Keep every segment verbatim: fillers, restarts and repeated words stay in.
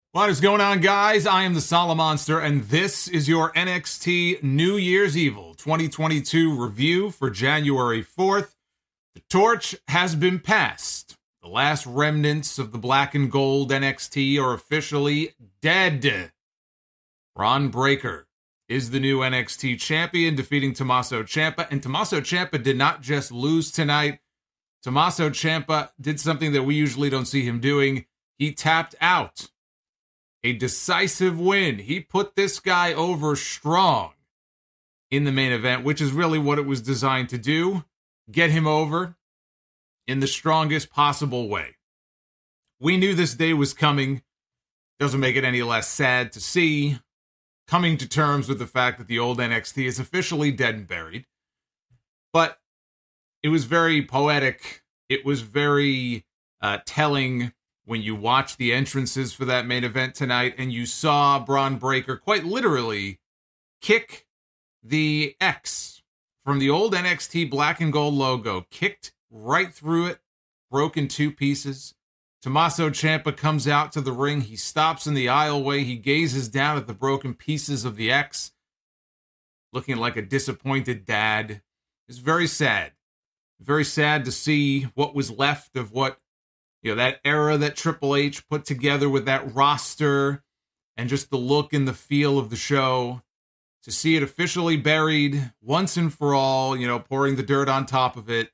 What is going on, guys? I am the Solomonster, and this is your N X T New Year's Evil twenty twenty-two review for January fourth. The torch has been passed. The last remnants of the black and gold N X T are officially dead. Bron Breakker is the new N X T champion, defeating Tommaso Ciampa, and Tommaso Ciampa did not just lose tonight. Tommaso Ciampa did something that we usually don't see him doing. He tapped out. A decisive win. He put this guy over strong in the main event, which is really what it was designed to do. Get him over in the strongest possible way. We knew this day was coming. Doesn't make it any less sad to see. Coming to terms with the fact that the old N X T is officially dead and buried. But it was very poetic. It was very uh, telling when you watch the entrances for that main event tonight and you saw Bron Breakker quite literally kick the X from the old N X T black and gold logo, kicked right through it, broke in two pieces. Tommaso Ciampa comes out to the ring. He stops in the aisleway. He gazes down at the broken pieces of the X, looking like a disappointed dad. It's very sad. Very sad to see what was left of what, you know, that era that Triple H put together with that roster and just the look and the feel of the show. To see it officially buried once and for all, you know, pouring the dirt on top of it,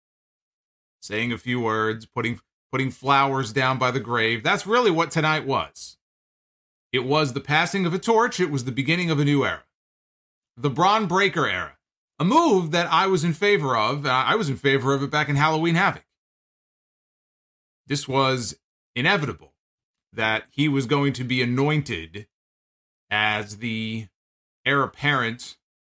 saying a few words, putting putting flowers down by the grave. That's really what tonight was. It was the passing of a torch. It was the beginning of a new era. The Bron Breakker era. A move that I was in favor of. Uh, I was in favor of it back in Halloween Havoc. This was inevitable that he was going to be anointed as the heir apparent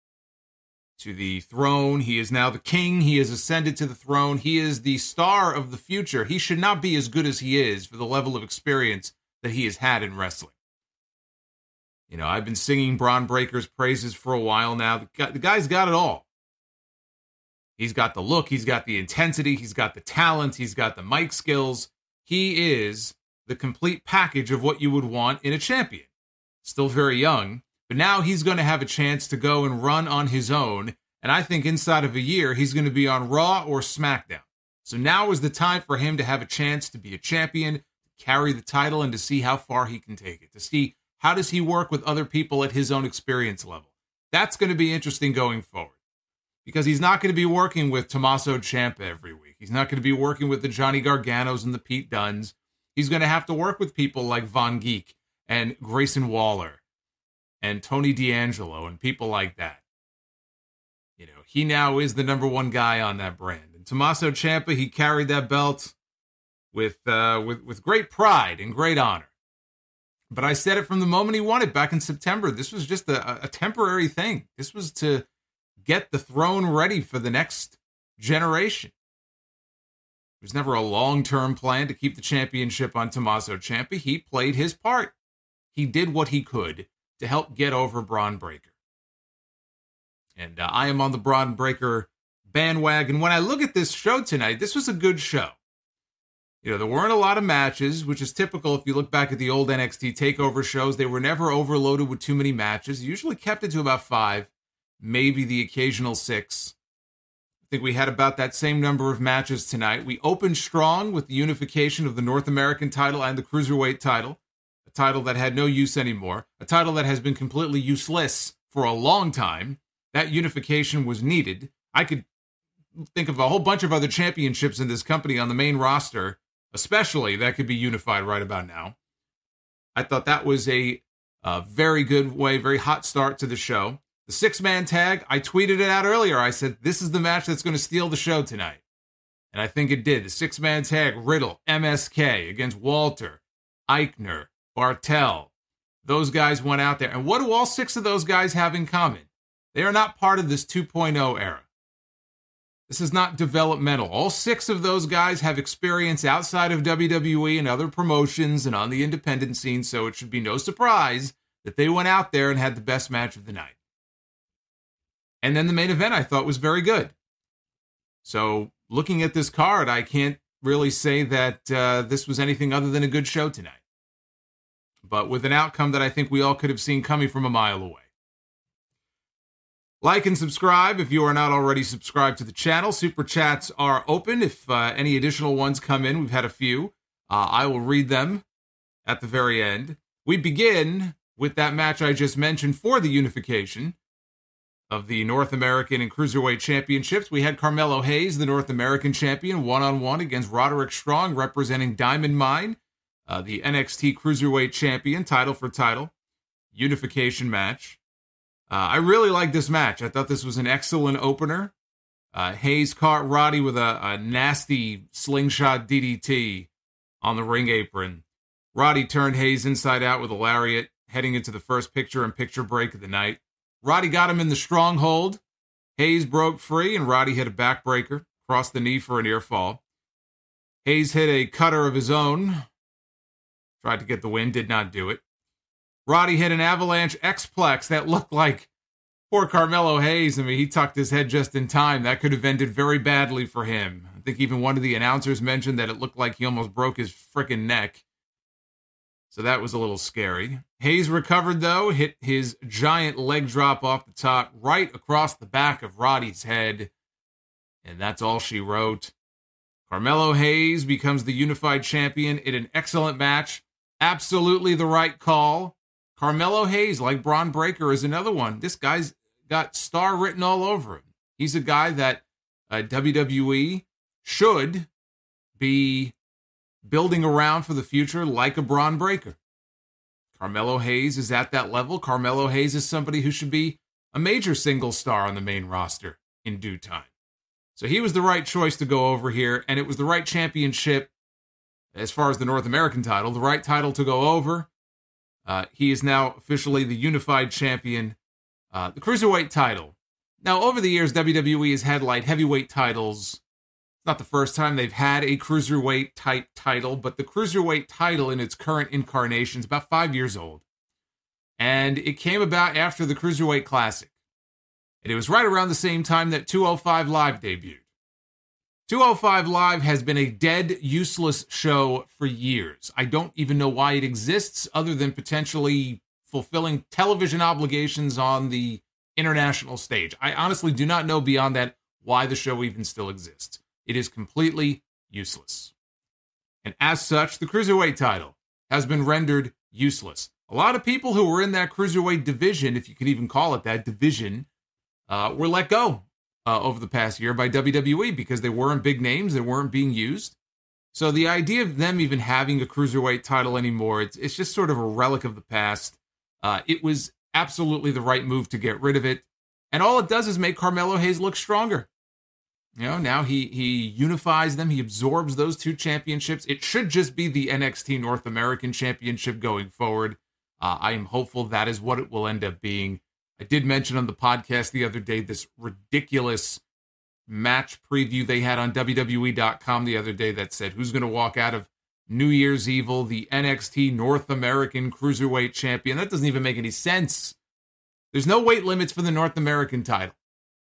to the throne. He is now the king. He has ascended to the throne. He is the star of the future. He should not be as good as he is for the level of experience that he has had in wrestling. You know, I've been singing Bron Breakker's praises for a while now. The, guy, the guy's got it all. He's got the look, he's got the intensity, he's got the talent, he's got the mic skills. He is the complete package of what you would want in a champion. Still very young, but now he's going to have a chance to go and run on his own, and I think inside of a year, he's going to be on Raw or SmackDown. So now is the time for him to have a chance to be a champion, to carry the title, and to see how far he can take it, to see how does he work with other people at his own experience level. That's going to be interesting going forward. Because he's not going to be working with Tommaso Ciampa every week. He's not going to be working with the Johnny Garganos and the Pete Dunnes. He's going to have to work with people like Von Geek and Grayson Waller and Tony D'Angelo and people like that. You know, he now is the number one guy on that brand. And Tommaso Ciampa, he carried that belt with, uh, with, with great pride and great honor. But I said it from the moment he won it back in September. This was just a, a temporary thing. This was to get the throne ready for the next generation. It was never a long-term plan to keep the championship on Tommaso Ciampa. He played his part. He did what he could to help get over Bron Breakker. And uh, I am on the Bron Breakker bandwagon. When I look at this show tonight, this was a good show. You know, there weren't a lot of matches, which is typical if you look back at the old N X T TakeOver shows. They were never overloaded with too many matches. Usually kept it to about five. Maybe the occasional six. I think we had about that same number of matches tonight. We opened strong with the unification of the North American title and the Cruiserweight title, a title that had no use anymore, a title that has been completely useless for a long time. That unification was needed. I could think of a whole bunch of other championships in this company on the main roster, especially, that could be unified right about now. I thought that was a, a very good way, very hot start to the show. The six-man tag, I tweeted it out earlier. I said, this is the match that's going to steal the show tonight. And I think it did. The six-man tag, Riddle, M S K against Walter, Eichner, Bartel. Those guys went out there. And what do all six of those guys have in common? They are not part of this two point oh era. This is not developmental. All six of those guys have experience outside of W W E and other promotions and on the independent scene, so it should be no surprise that they went out there and had the best match of the night. And then the main event I thought was very good. So looking at this card, I can't really say that uh, this was anything other than a good show tonight. but with an outcome that I think we all could have seen coming from a mile away. Like and subscribe if you are not already subscribed to the channel. Super chats are open. If uh, any additional ones come in, we've had a few. Uh, I will read them at the very end. We begin with that match I just mentioned for the unification of the North American and Cruiserweight Championships. We had Carmelo Hayes, the North American champion, one-on-one against Roderick Strong, representing Diamond Mine, uh, the N X T Cruiserweight champion, title for title, unification match. Uh, I really like this match. I thought this was an excellent opener. Uh, Hayes caught Roddy with a, a nasty slingshot D D T on the ring apron. Roddy turned Hayes inside out with a lariat, heading into the first picture-in-picture break of the night. Roddy got him in the stronghold. Hayes broke free, and Roddy hit a backbreaker, crossed the knee for a near fall. Hayes hit a cutter of his own. Tried to get the win, did not do it. Roddy hit an avalanche X-Plex that looked like poor Carmelo Hayes. I mean, he tucked his head just in time. That could have ended very badly for him. I think even one of the announcers mentioned that it looked like he almost broke his frickin' neck. So that was a little scary. Hayes recovered, though, hit his giant leg drop off the top right across the back of Roddy's head. And that's all she wrote. Carmelo Hayes becomes the unified champion in an excellent match. Absolutely the right call. Carmelo Hayes, like Bron Breakker, is another one. This guy's got star written all over him. He's a guy that uh, W W E should be building around for the future like a Bron Breakker. Carmelo Hayes is at that level. Carmelo Hayes is somebody who should be a major single star on the main roster in due time. So he was the right choice to go over here, and it was the right championship as far as the North American title, the right title to go over. Uh, he is now officially the unified champion. Uh, the Cruiserweight title. Now, over the years, W W E has had light heavyweight titles. It's not the first time they've had a Cruiserweight type title, but the Cruiserweight title in its current incarnation is about five years old. And it came about after the Cruiserweight Classic. And it was right around the same time that two oh five Live debuted. two oh five Live has been a dead, useless show for years. I don't even know why it exists other than potentially fulfilling television obligations on the international stage. I honestly do not know beyond that why the show even still exists. It is completely useless. And as such, the Cruiserweight title has been rendered useless. A lot of people who were in that Cruiserweight division, if you can even call it that division, uh, were let go uh, over the past year by W W E because they weren't big names, they weren't being used. So the idea of them even having a Cruiserweight title anymore, it's, it's just sort of a relic of the past. Uh, it was absolutely the right move to get rid of it. And all it does is make Carmelo Hayes look stronger. You know, now he he unifies them. He absorbs those two championships. It should just be the N X T North American Championship going forward. Uh, I am hopeful that is what it will end up being. I did mention on the podcast the other day this ridiculous match preview they had on W W E dot com the other day that said who's going to walk out of New Year's Evil, the N X T North American Cruiserweight Champion. That doesn't even make any sense. There's no weight limits for the North American title.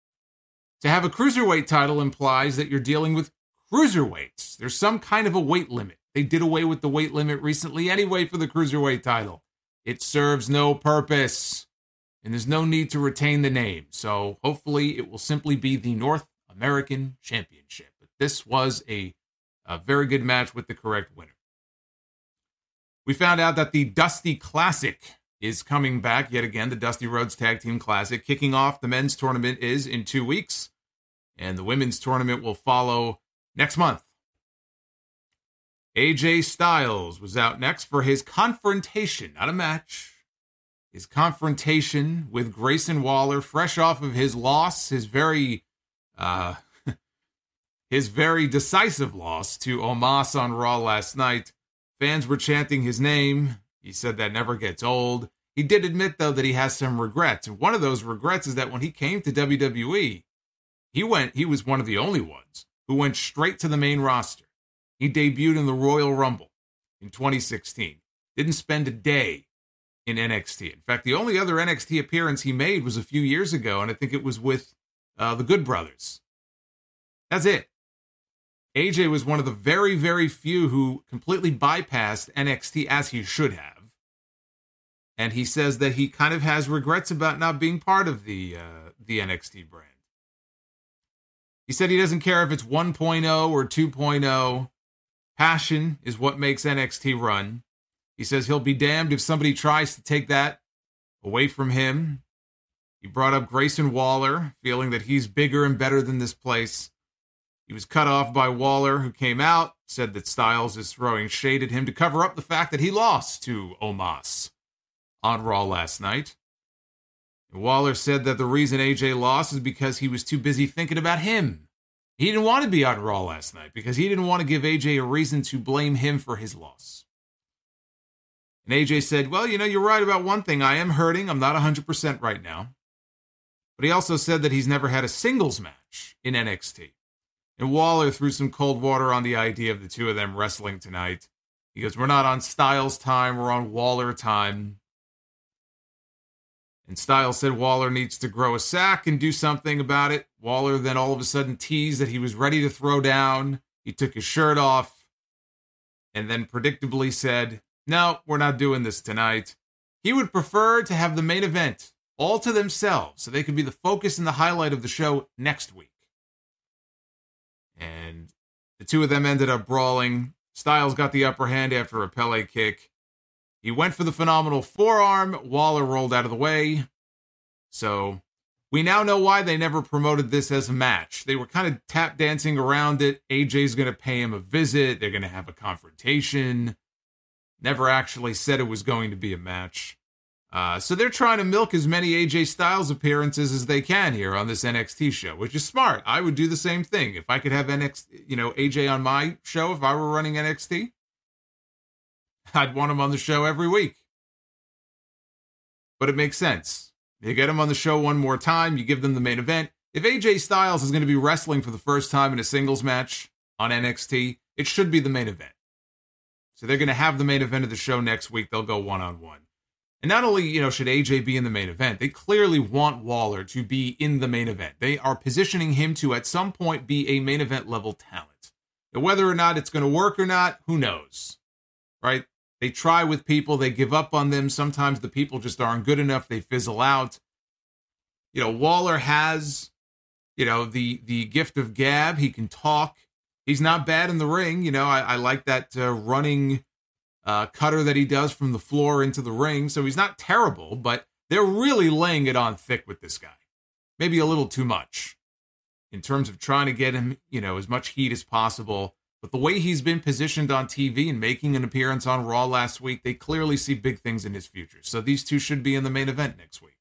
To have a Cruiserweight title implies that you're dealing with cruiserweights. There's some kind of a weight limit. They did away with the weight limit recently anyway for the Cruiserweight title. It serves no purpose, and there's no need to retain the name. So hopefully it will simply be the North American Championship. But this was a, a very good match with the correct winner. We found out that the Dusty Classic is coming back yet again, the Dusty Rhodes Tag Team Classic. Kicking off the men's tournament is in two weeks, and the women's tournament will follow next month. A J Styles was out next for his confrontation, not a match, his confrontation with Grayson Waller, fresh off of his loss, his very, uh, his very decisive loss to Omos on Raw last night. Fans were chanting his name. He said that never gets old. He did admit, though, that he has some regrets. And one of those regrets is that when he came to W W E, he went, he was one of the only ones who went straight to the main roster. He debuted in the Royal Rumble in twenty sixteen. Didn't spend a day in N X T. In fact, the only other N X T appearance he made was a few years ago, and I think it was with uh, the Good Brothers. That's it. A J was one of the very, very few who completely bypassed N X T as he should have. And he says that he kind of has regrets about not being part of the uh, the N X T brand. He said he doesn't care if it's one point oh or two point oh. Passion is what makes N X T run. He says he'll be damned if somebody tries to take that away from him. He brought up Grayson Waller, feeling that he's bigger and better than this place. He was cut off by Waller, who came out, said that Styles is throwing shade at him to cover up the fact that he lost to Omos on Raw last night. And Waller said that the reason A J lost is because he was too busy thinking about him. He didn't want to be on Raw last night because he didn't want to give A J a reason to blame him for his loss. And A J said, well, you know, you're right about one thing. I am hurting. I'm not one hundred percent right now. But he also said that he's never had a singles match in N X T. And Waller threw some cold water on the idea of the two of them wrestling tonight. He goes, we're not on Styles time, we're on Waller time. And Styles said Waller needs to grow a sack and do something about it. Waller then all of a sudden teased that he was ready to throw down. He took his shirt off and then predictably said, no, we're not doing this tonight. He would prefer to have the main event all to themselves so they could be the focus and the highlight of the show next week. And the two of them ended up brawling. Styles got the upper hand after a Pele kick. He went for the phenomenal forearm. Waller rolled out of the way. So we now know why they never promoted this as a match. They were kind of tap dancing around it. A J's going to pay him a visit. They're going to have a confrontation. Never actually said it was going to be a match. Uh, so they're trying to milk as many A J Styles appearances as they can here on this N X T show, which is smart. I would do the same thing. If I could have N X T, you know, A J on my show, if I were running N X T, I'd want him on the show every week. But it makes sense. You get him on the show one more time, you give them the main event. If A J Styles is going to be wrestling for the first time in a singles match on N X T, it should be the main event. So they're going to have the main event of the show next week. They'll go one-on-one. And not only, you know, should A J be in the main event, they clearly want Waller to be in the main event. They are positioning him to, at some point, be a main event level talent. And whether or not it's going to work or not, who knows, right? They try with people, they give up on them. Sometimes the people just aren't good enough. They fizzle out. You know, Waller has, you know, the the gift of gab. He can talk. He's not bad in the ring. You know, I, I like that uh, running uh, cutter that he does from the floor into the ring. So he's not terrible, but they're really laying it on thick with this guy. Maybe a little too much in terms of trying to get him, you know, as much heat as possible. But the way he's been positioned on T V and making an appearance on Raw last week, they clearly see big things in his future. So these two should be in the main event next week.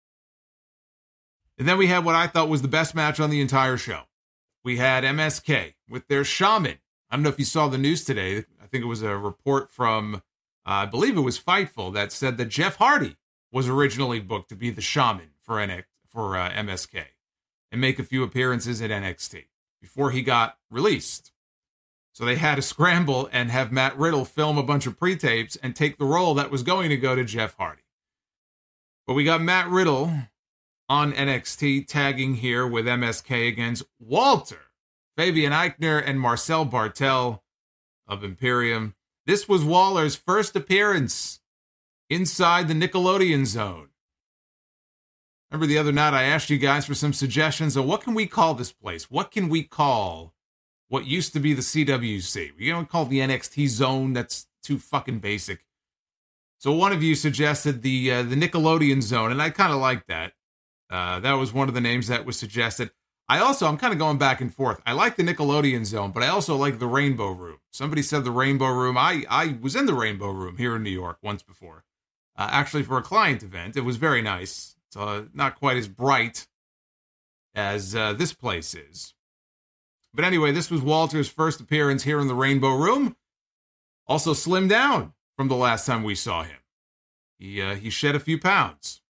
And then we had what I thought was the best match on the entire show. We had M S K with their shaman. I don't know if you saw the news today. I think it was a report from, uh, I believe it was Fightful, that said that Jeff Hardy was originally booked to be the shaman for N X, for uh, M S K and make a few appearances at N X T before he got released. So they had to scramble and have Matt Riddle film a bunch of pre-tapes and take the role that was going to go to Jeff Hardy. But we got Matt Riddle on N X T tagging here with M S K against Walter, Fabian Eichner, and Marcel Bartel of Imperium. This was Waller's first appearance inside the Nickelodeon zone. Remember the other night I asked you guys for some suggestions of what can we call this place? What can we call what used to be the C W C? We don't call it the N X T zone. That's too fucking basic. So one of you suggested the uh, the Nickelodeon zone, and I kind of like that. Uh, that was one of the names that was suggested. I also, I'm kind of going back and forth. I like the Nickelodeon zone, but I also like the Rainbow Room. Somebody said the Rainbow Room. I, I was in the Rainbow Room here in New York once before. Uh, actually, for a client event. It was very nice. It's uh, not quite as bright as uh, this place is. But anyway, this was Walter's first appearance here in the Rainbow Room. Also slimmed down from the last time we saw him. He uh, he shed a few pounds.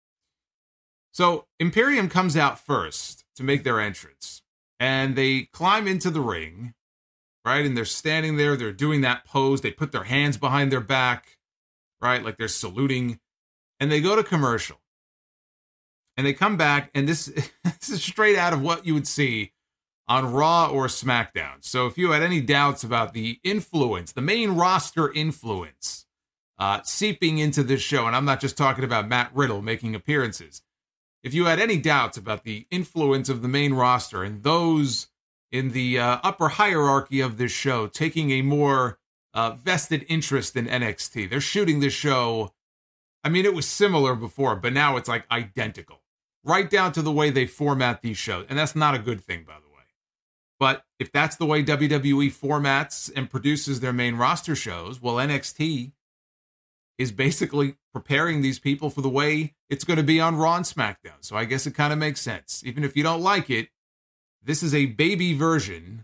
So Imperium comes out first to make their entrance. And they climb into the ring, right? And they're standing there. They're doing that pose. They put their hands behind their back, right? Like they're saluting. And they go to commercial. And they come back. And this, this is straight out of what you would see on Raw or SmackDown. So if you had any doubts about the influence, the main roster influence uh, seeping into this show. And I'm not just talking about Matt Riddle making appearances. If you had any doubts about the influence of the main roster and those in the uh, upper hierarchy of this show taking a more uh, vested interest in N X T, they're shooting this show. I mean, it was similar before, but now it's like identical, right down to the way they format these shows. And that's not a good thing, by the way. But if that's the way W W E formats and produces their main roster shows, well, N X T is basically preparing these people for the way it's going to be on Raw and SmackDown. So I guess it kind of makes sense. Even if you don't like it, this is a baby version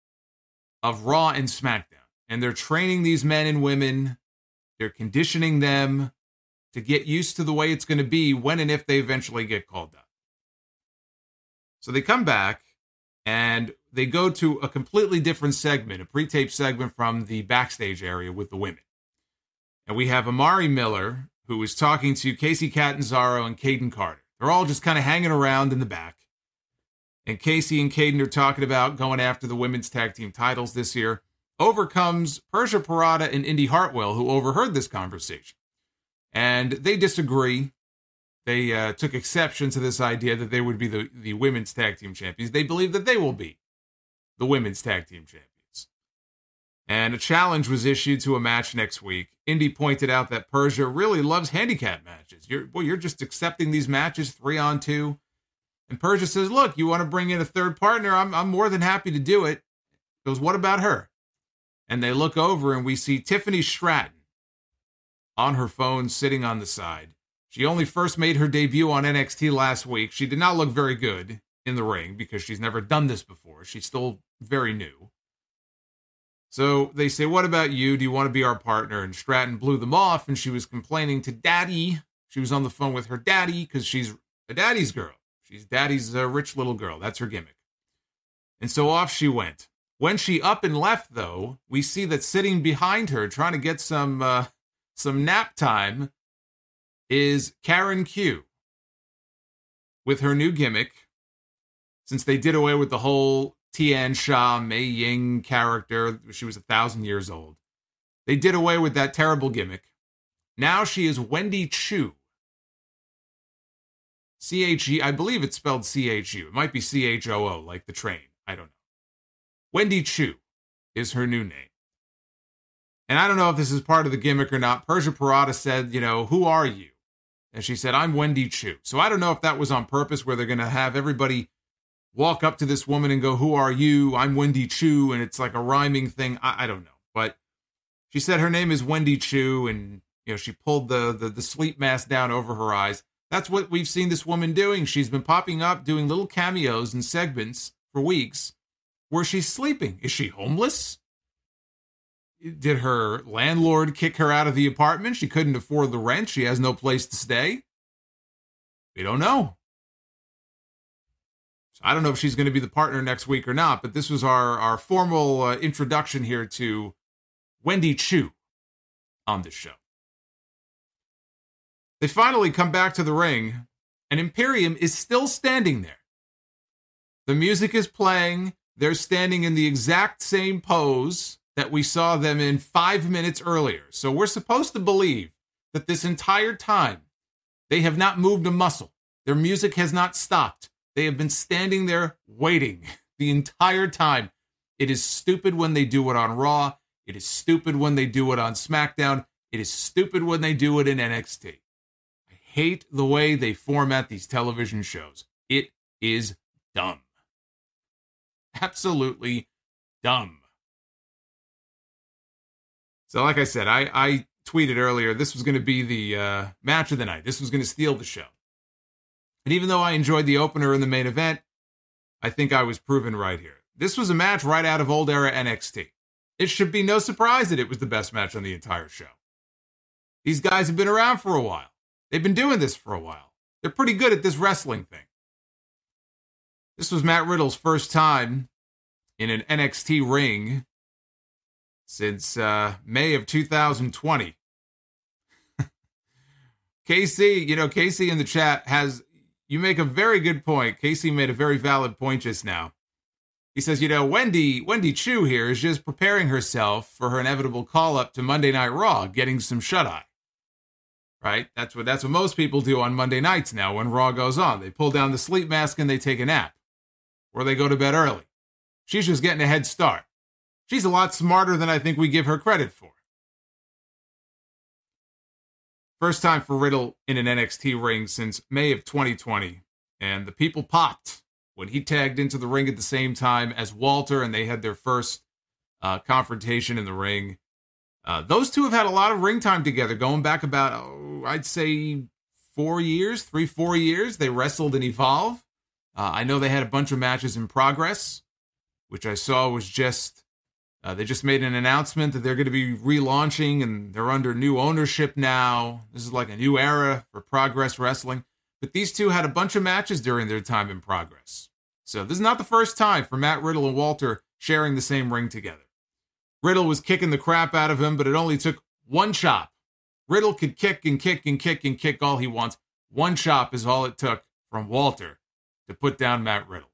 of Raw and SmackDown. And they're training these men and women. They're conditioning them to get used to the way it's going to be when and if they eventually get called up. So they come back and they go to a completely different segment, a pre-tape segment from the backstage area with the women. And we have Amari Miller, who is talking to Casey Catanzaro and Caden Carter. They're all just kind of hanging around in the back. And Casey and Caden are talking about going after the women's tag team titles this year. Over comes Persia Pirotta and Indy Hartwell, who overheard this conversation. And they disagree. They uh, took exception to this idea that they would be the, the women's tag team champions. They believe that they will be the women's tag team champions. And a challenge was issued to a match next week. Indy pointed out that Persia really loves handicap matches. You're, well, you're just accepting these matches three on two. And Persia says, look, you want to bring in a third partner? I'm, I'm more than happy to do it. He goes, what about her? And they look over and we see Tiffany Stratton on her phone sitting on the side. She only first made her debut on N X T last week. She did not look very good in the ring because she's never done this before. She's still very new. So they say, what about you? Do you want to be our partner? And Stratton blew them off, and she was complaining to Daddy. She was on the phone with her daddy because she's a daddy's girl. She's Daddy's uh, rich little girl. That's her gimmick. And so off she went. When she up and left, though, we see that sitting behind her, trying to get some uh, some nap time, is Karen Q with her new gimmick. Since they did away with the whole Tian Sha Mei Ying character, she was a thousand years old. They did away with that terrible gimmick. Now she is Wendy Chu. C H E, I believe it's spelled C H U. It might be C H O O, like the train. I don't know. Wendy Chu is her new name. And I don't know if this is part of the gimmick or not. Persia Pirotta said, you know, who are you? And she said, I'm Wendy Chu. So I don't know if that was on purpose, where they're going to have everybody walk up to this woman and go, who are you? I'm Wendy Chu. And it's like a rhyming thing. I, I don't know. But she said her name is Wendy Chu. And, you know, she pulled the, the, the sleep mask down over her eyes. That's what we've seen this woman doing. She's been popping up, doing little cameos and segments for weeks where she's sleeping. Is she homeless? Did her landlord kick her out of the apartment? She couldn't afford the rent. She has no place to stay. We don't know. So I don't know if she's going to be the partner next week or not, but this was our, our formal uh, introduction here to Wendy Chu on this show. They finally come back to the ring, and Imperium is still standing there. The music is playing. They're standing in the exact same pose that we saw them in five minutes earlier. So we're supposed to believe that this entire time they have not moved a muscle. Their music has not stopped. They have been standing there waiting the entire time. It is stupid when they do it on Raw. It is stupid when they do it on SmackDown. It is stupid when they do it in N X T. I hate the way they format these television shows. It is dumb. Absolutely dumb. So like I said, I, I tweeted earlier, this was going to be the uh, match of the night. This was going to steal the show. And even though I enjoyed the opener in the main event, I think I was proven right here. This was a match right out of old era N X T. It should be no surprise that it was the best match on the entire show. These guys have been around for a while. They've been doing this for a while. They're pretty good at this wrestling thing. This was Matt Riddle's first time in an N X T ring since uh, May of two thousand twenty. Casey, you know, Casey in the chat has, you make a very good point. Casey made a very valid point just now. He says, you know, Wendy, Wendy Chu here is just preparing herself for her inevitable call-up to Monday Night Raw, getting some shut-eye. right? That's what that's what most people do on Monday nights now when Raw goes on. They pull down the sleep mask and they take a nap. Or they go to bed early. She's just getting a head start. She's a lot smarter than I think we give her credit for. First time for Riddle in an N X T ring since May of twenty twenty. And the people popped when he tagged into the ring at the same time as Walter, and they had their first uh, confrontation in the ring. Uh, those two have had a lot of ring time together, going back about, oh, I'd say, four years, three, four years. They wrestled in Evolve. Uh, I know they had a bunch of matches in progress, which I saw was just, uh, they just made an announcement that they're going to be relaunching, and they're under new ownership now. This is like a new era for Progress Wrestling. But these two had a bunch of matches during their time in Progress. So this is not the first time for Matt Riddle and Walter sharing the same ring together. Riddle was kicking the crap out of him, but it only took one chop. Riddle could kick and kick and kick and kick all he wants. One chop is all it took from Walter to put down Matt Riddle.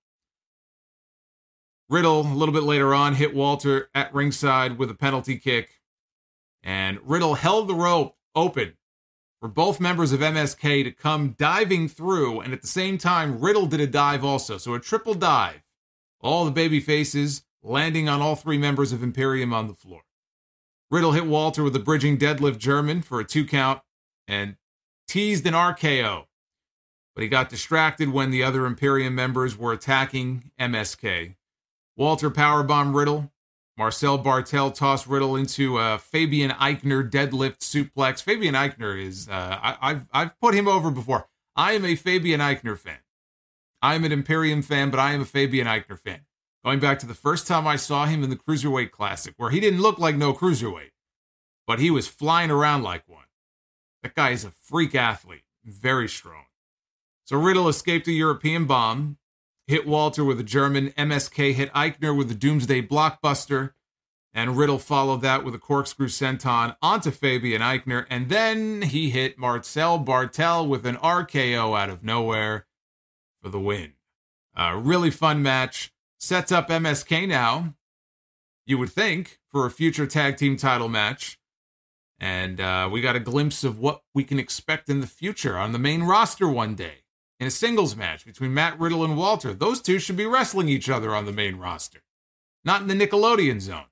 Riddle, a little bit later on, hit Walter at ringside with a penalty kick. And Riddle held the rope open for both members of M S K to come diving through, and at the same time, Riddle did a dive also. So a triple dive. All the baby faces landing on all three members of Imperium on the floor. Riddle hit Walter with a bridging deadlift German for a two count and teased an R K O. But he got distracted when the other Imperium members were attacking M S K. Walter powerbombed Riddle. Marcel Bartel tossed Riddle into a Fabian Eichner deadlift suplex. Fabian Eichner is, uh, I, I've I've put him over before. I am a Fabian Eichner fan. I am an Imperium fan, but I am a Fabian Eichner fan. Going back to the first time I saw him in the Cruiserweight Classic, where he didn't look like no Cruiserweight, but he was flying around like one. That guy is a freak athlete, very strong. So Riddle escaped a European bomb, hit Walter with a German. M S K hit Eichner with a Doomsday Blockbuster, and Riddle followed that with a corkscrew senton onto Fabian Eichner, and then he hit Marcel Bartel with an R K O out of nowhere for the win. A really fun match. Sets up M S K now, you would think, for a future tag team title match. And uh, we got a glimpse of what we can expect in the future on the main roster one day. In a singles match between Matt Riddle and Walter. Those two should be wrestling each other on the main roster. Not in the Nickelodeon zone.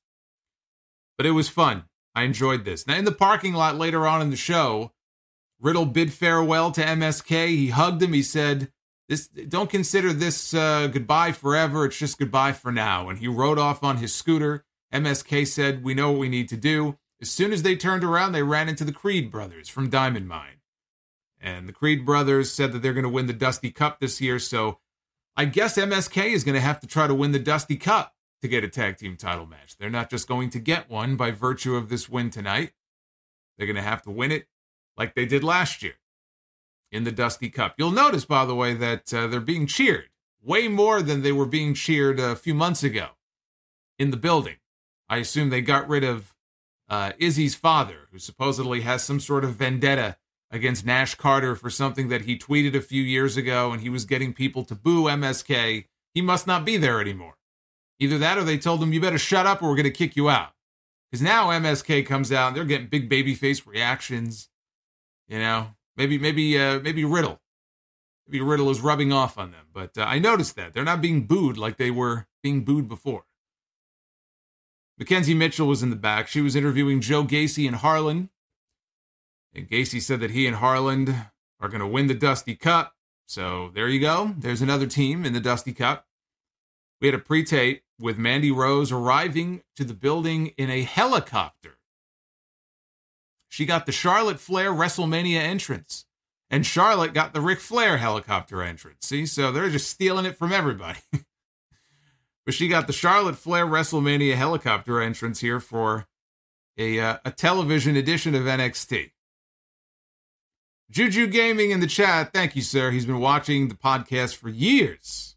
But it was fun. I enjoyed this. Now, in the parking lot later on in the show, Riddle bid farewell to M S K. He hugged him. He said, "This, don't consider this uh, goodbye forever. It's just goodbye for now." And he rode off on his scooter. M S K said, "We know what we need to do." As soon as they turned around, they ran into the Creed brothers from Diamond Mine. And the Creed brothers said that they're going to win the Dusty Cup this year, so I guess M S K is going to have to try to win the Dusty Cup to get a tag team title match. They're not just going to get one by virtue of this win tonight. They're going to have to win it like they did last year in the Dusty Cup. You'll notice, by the way, that uh, they're being cheered way more than they were being cheered a few months ago in the building. I assume they got rid of uh, Izzy's father, who supposedly has some sort of vendetta against Nash Carter for something that he tweeted a few years ago, and he was getting people to boo M S K. He must not be there anymore. Either that or they told him, "You better shut up or we're going to kick you out." Because now M S K comes out and they're getting big babyface reactions. You know, maybe maybe uh, maybe Riddle. Maybe Riddle is rubbing off on them. But uh, I noticed that. They're not being booed like they were being booed before. Mackenzie Mitchell was in the back. She was interviewing Joe Gacy and Harlan. And Gacy said that he and Harland are going to win the Dusty Cup. So there you go. There's another team in the Dusty Cup. We had a pre-tape with Mandy Rose arriving to the building in a helicopter. She got the Charlotte Flair WrestleMania entrance. And Charlotte got the Ric Flair helicopter entrance. See, so they're just stealing it from everybody. But she got the Charlotte Flair WrestleMania helicopter entrance here for a, uh, a television edition of N X T. Juju Gaming in the chat. Thank you, sir. He's been watching the podcast for years.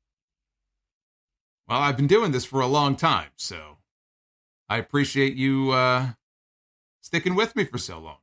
Well, I've been doing this for a long time, so I appreciate you uh, sticking with me for so long.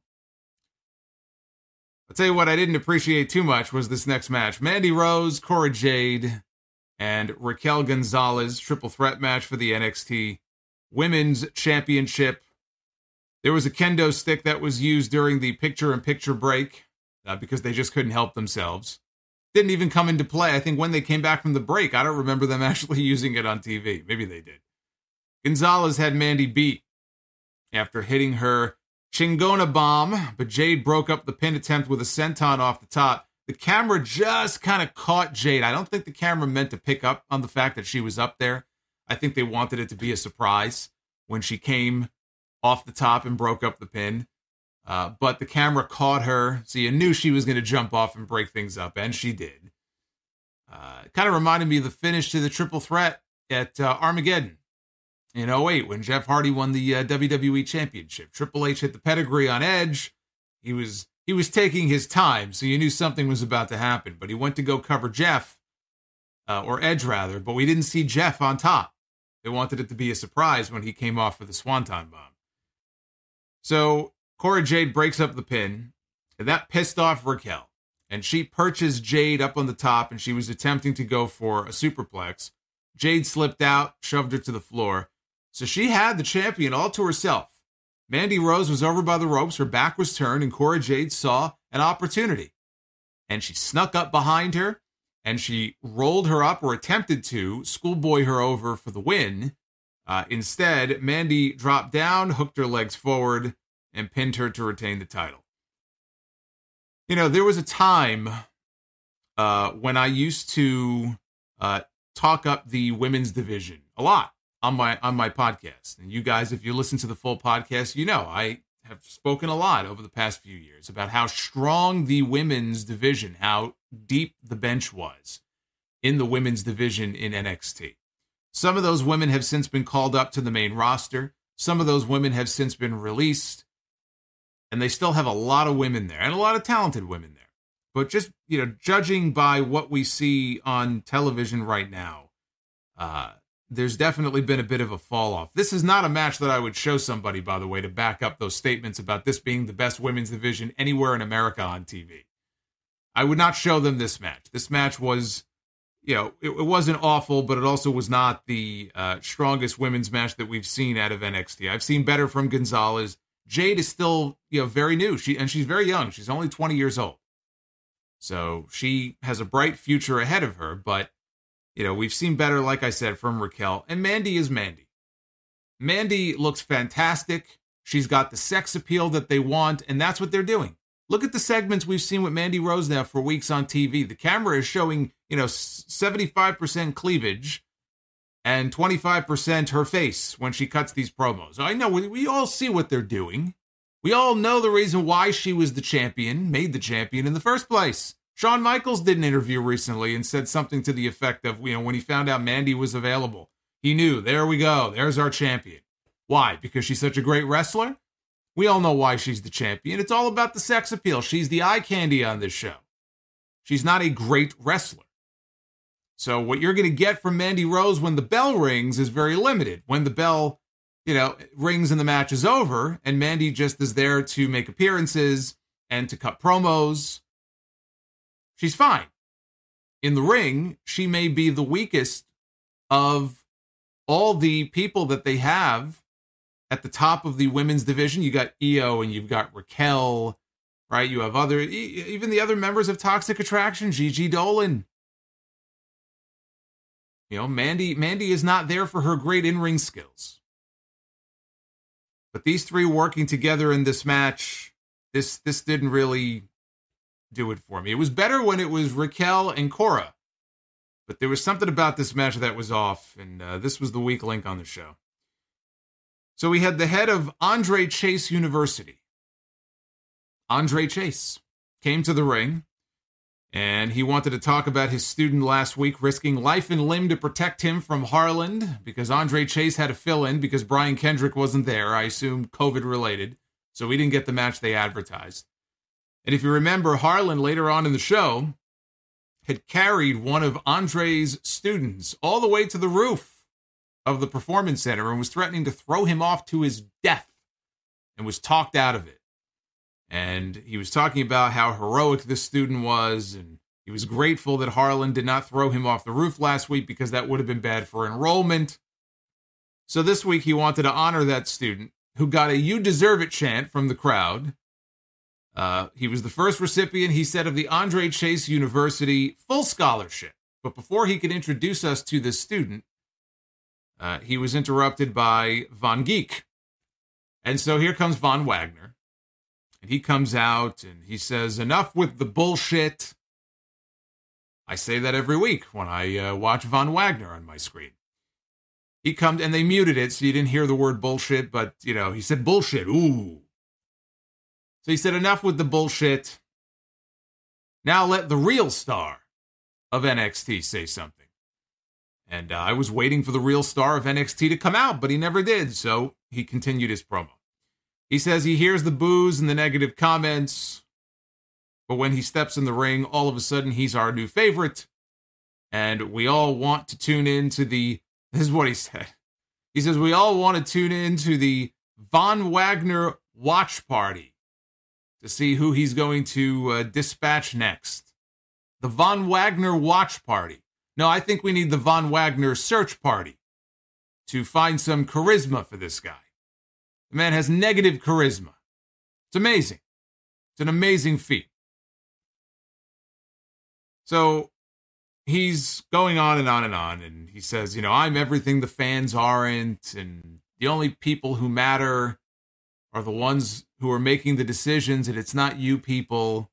I'll tell you what I didn't appreciate too much was this next match. Mandy Rose, Cora Jade, and Raquel Gonzalez, triple threat match for the N X T Women's Championship. There was a kendo stick that was used during the picture-in-picture break uh, because they just couldn't help themselves. Didn't even come into play. I think when they came back from the break, I don't remember them actually using it on T V. Maybe they did. Gonzalez had Mandy beat after hitting her Chingona bomb, but Jade broke up the pin attempt with a senton off the top. The camera just kind of caught Jade. I don't think the camera meant to pick up on the fact that she was up there. I think they wanted it to be a surprise when she came off the top and broke up the pin. Uh, but the camera caught her, so you knew she was going to jump off and break things up, and she did. Uh, it kind of reminded me of the finish to the triple threat at uh, Armageddon in oh eight when Jeff Hardy won the uh, W W E Championship. Triple H hit the pedigree on Edge. He was he was taking his time, so you knew something was about to happen. But he went to go cover Jeff, uh, or Edge rather, but we didn't see Jeff on top. They wanted it to be a surprise when he came off for the Swanton Bomb. So Cora Jade breaks up the pin, and that pissed off Raquel. And she perches Jade up on the top, and she was attempting to go for a superplex. Jade slipped out, shoved her to the floor. So she had the champion all to herself. Mandy Rose was over by the ropes, her back was turned, and Cora Jade saw an opportunity. And she snuck up behind her, and she rolled her up, or attempted to, schoolboy her over for the win. Uh, instead, Mandy dropped down, hooked her legs forward, and pinned her to retain the title. You know, there was a time uh, when I used to uh, talk up the women's division a lot on my on my podcast. And you guys, if you listen to the full podcast, you know I have spoken a lot over the past few years about how strong the women's division, how deep the bench was in the women's division in N X T. Some of those women have since been called up to the main roster. Some of those women have since been released. And they still have a lot of women there, and a lot of talented women there. But just, you know, judging by what we see on television right now, uh, there's definitely been a bit of a fall off. This is not a match that I would show somebody, by the way, to back up those statements about this being the best women's division anywhere in America on T V. I would not show them this match. This match was, you know, it, it wasn't awful, but it also was not the uh, strongest women's match that we've seen out of N X T. I've seen better from Gonzalez. Jade is still, you know, very new. She and she's very young. She's only twenty years old. So she has a bright future ahead of her, but, you know, we've seen better, like I said, from Raquel. And Mandy is Mandy. Mandy looks fantastic. She's got the sex appeal that they want, and that's what they're doing. Look at the segments we've seen with Mandy Rose now for weeks on T V. The camera is showing, you know, seventy-five percent cleavage and twenty-five percent her face when she cuts these promos. I know, we, we all see what they're doing. We all know the reason why she was the champion, made the champion in the first place. Shawn Michaels did an interview recently and said something to the effect of, you know, when he found out Mandy was available, he knew, there we go, there's our champion. Why? Because she's such a great wrestler? We all know why she's the champion. It's all about the sex appeal. She's the eye candy on this show. She's not a great wrestler. So what you're going to get from Mandy Rose when the bell rings is very limited. When the bell, you know, rings and the match is over, and Mandy just is there to make appearances and to cut promos, she's fine. In the ring, she may be the weakest of all the people that they have at the top of the women's division. You got Io and you've got Raquel, right? You have other, even the other members of Toxic Attraction, Gigi Dolan. You know, Mandy Mandy is not there for her great in-ring skills. But these three working together in this match, this this didn't really do it for me. It was better when it was Raquel and Cora. But there was something about this match that was off, and uh, this was the weak link on the show. So we had the head of Andre Chase University. Andre Chase came to the ring, and he wanted to talk about his student last week risking life and limb to protect him from Harland because Andre Chase had to fill in because Brian Kendrick wasn't there, I assume COVID-related, so we didn't get the match they advertised. And if you remember, Harland later on in the show had carried one of Andre's students all the way to the roof of the Performance Center and was threatening to throw him off to his death and was talked out of it. And he was talking about how heroic this student was, and he was grateful that Harland did not throw him off the roof last week because that would have been bad for enrollment. So this week he wanted to honor that student who got a "You Deserve It" chant from the crowd. Uh, he was the first recipient, he said, of the Andre Chase University full scholarship. But before he could introduce us to this student, uh, he was interrupted by Von Geek. And so here comes Von Wagner. And he comes out and he says, "Enough with the bullshit." I say that every week when I uh, watch Von Wagner on my screen. He comes, and they muted it so you didn't hear the word bullshit, but, you know, he said bullshit. Ooh. So he said, "Enough with the bullshit. Now let the real star of N X T say something." And uh, I was waiting for the real star of N X T to come out, but he never did, so he continued his promo. He says he hears the boos and the negative comments, but when he steps in the ring, all of a sudden he's our new favorite, and we all want to tune in to the, this is what he said. He says, "We all want to tune in to the Von Wagner watch party to see who he's going to uh, dispatch next." The Von Wagner watch party. No, I think we need the Von Wagner search party to find some charisma for this guy. The man has negative charisma. It's amazing. It's an amazing feat. So he's going on and on and on, and he says, you know, "I'm everything the fans aren't, and the only people who matter are the ones who are making the decisions, and it's not you people."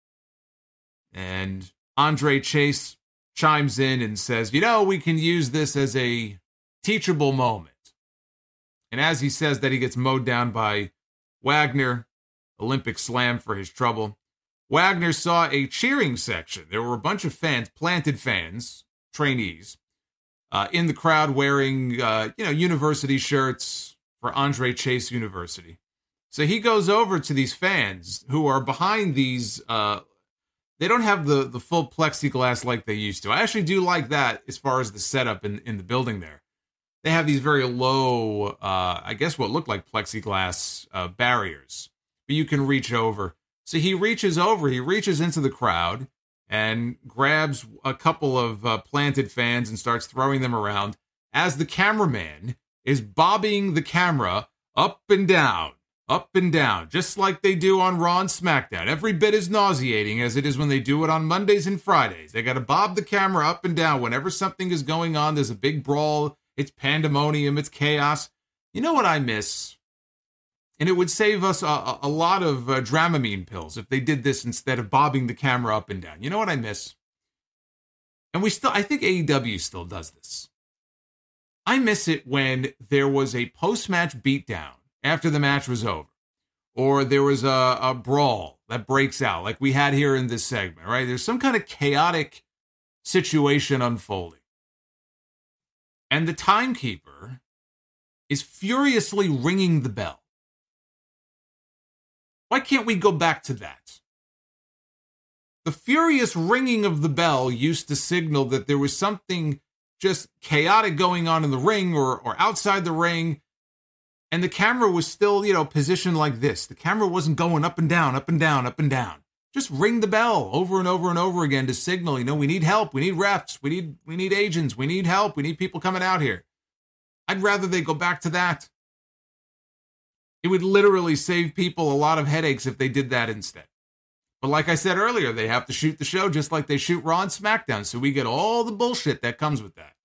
And Andre Chase chimes in and says, "You know, we can use this as a teachable moment." And as he says that, he gets mowed down by Wagner, Olympic slam for his trouble. Wagner saw a cheering section. There were a bunch of fans, planted fans, trainees, uh, in the crowd wearing, uh, you know, university shirts for Andre Chase University. So he goes over to these fans who are behind these, uh, they don't have the, the full plexiglass like they used to. I actually do like that as far as the setup in, in the building there. They have these very low, uh, I guess what look like plexiglass uh, barriers, but you can reach over. So he reaches over, he reaches into the crowd and grabs a couple of uh, planted fans and starts throwing them around as the cameraman is bobbing the camera up and down, up and down, just like they do on Raw and SmackDown. Every bit as nauseating as it is when they do it on Mondays and Fridays. They got to bob the camera up and down whenever something is going on. There's a big brawl. It's pandemonium. It's chaos. You know what I miss? And it would save us a, a lot of uh, Dramamine pills if they did this instead of bobbing the camera up and down. You know what I miss? And we still, I think A E W still does this. I miss it when there was a post-match beatdown after the match was over, or there was a, a brawl that breaks out like we had here in this segment, right? There's some kind of chaotic situation unfolding. And the timekeeper is furiously ringing the bell. Why can't we go back to that? The furious ringing of the bell used to signal that there was something just chaotic going on in the ring or, or outside the ring. And the camera was still, you know, positioned like this. The camera wasn't going up and down, up and down, up and down. Just ring the bell over and over and over again to signal, you know, we need help, we need refs, we need we need agents, we need help, we need people coming out here. I'd rather they go back to that. It would literally save people a lot of headaches if they did that instead. But like I said earlier, they have to shoot the show just like they shoot Raw and SmackDown, so we get all the bullshit that comes with that.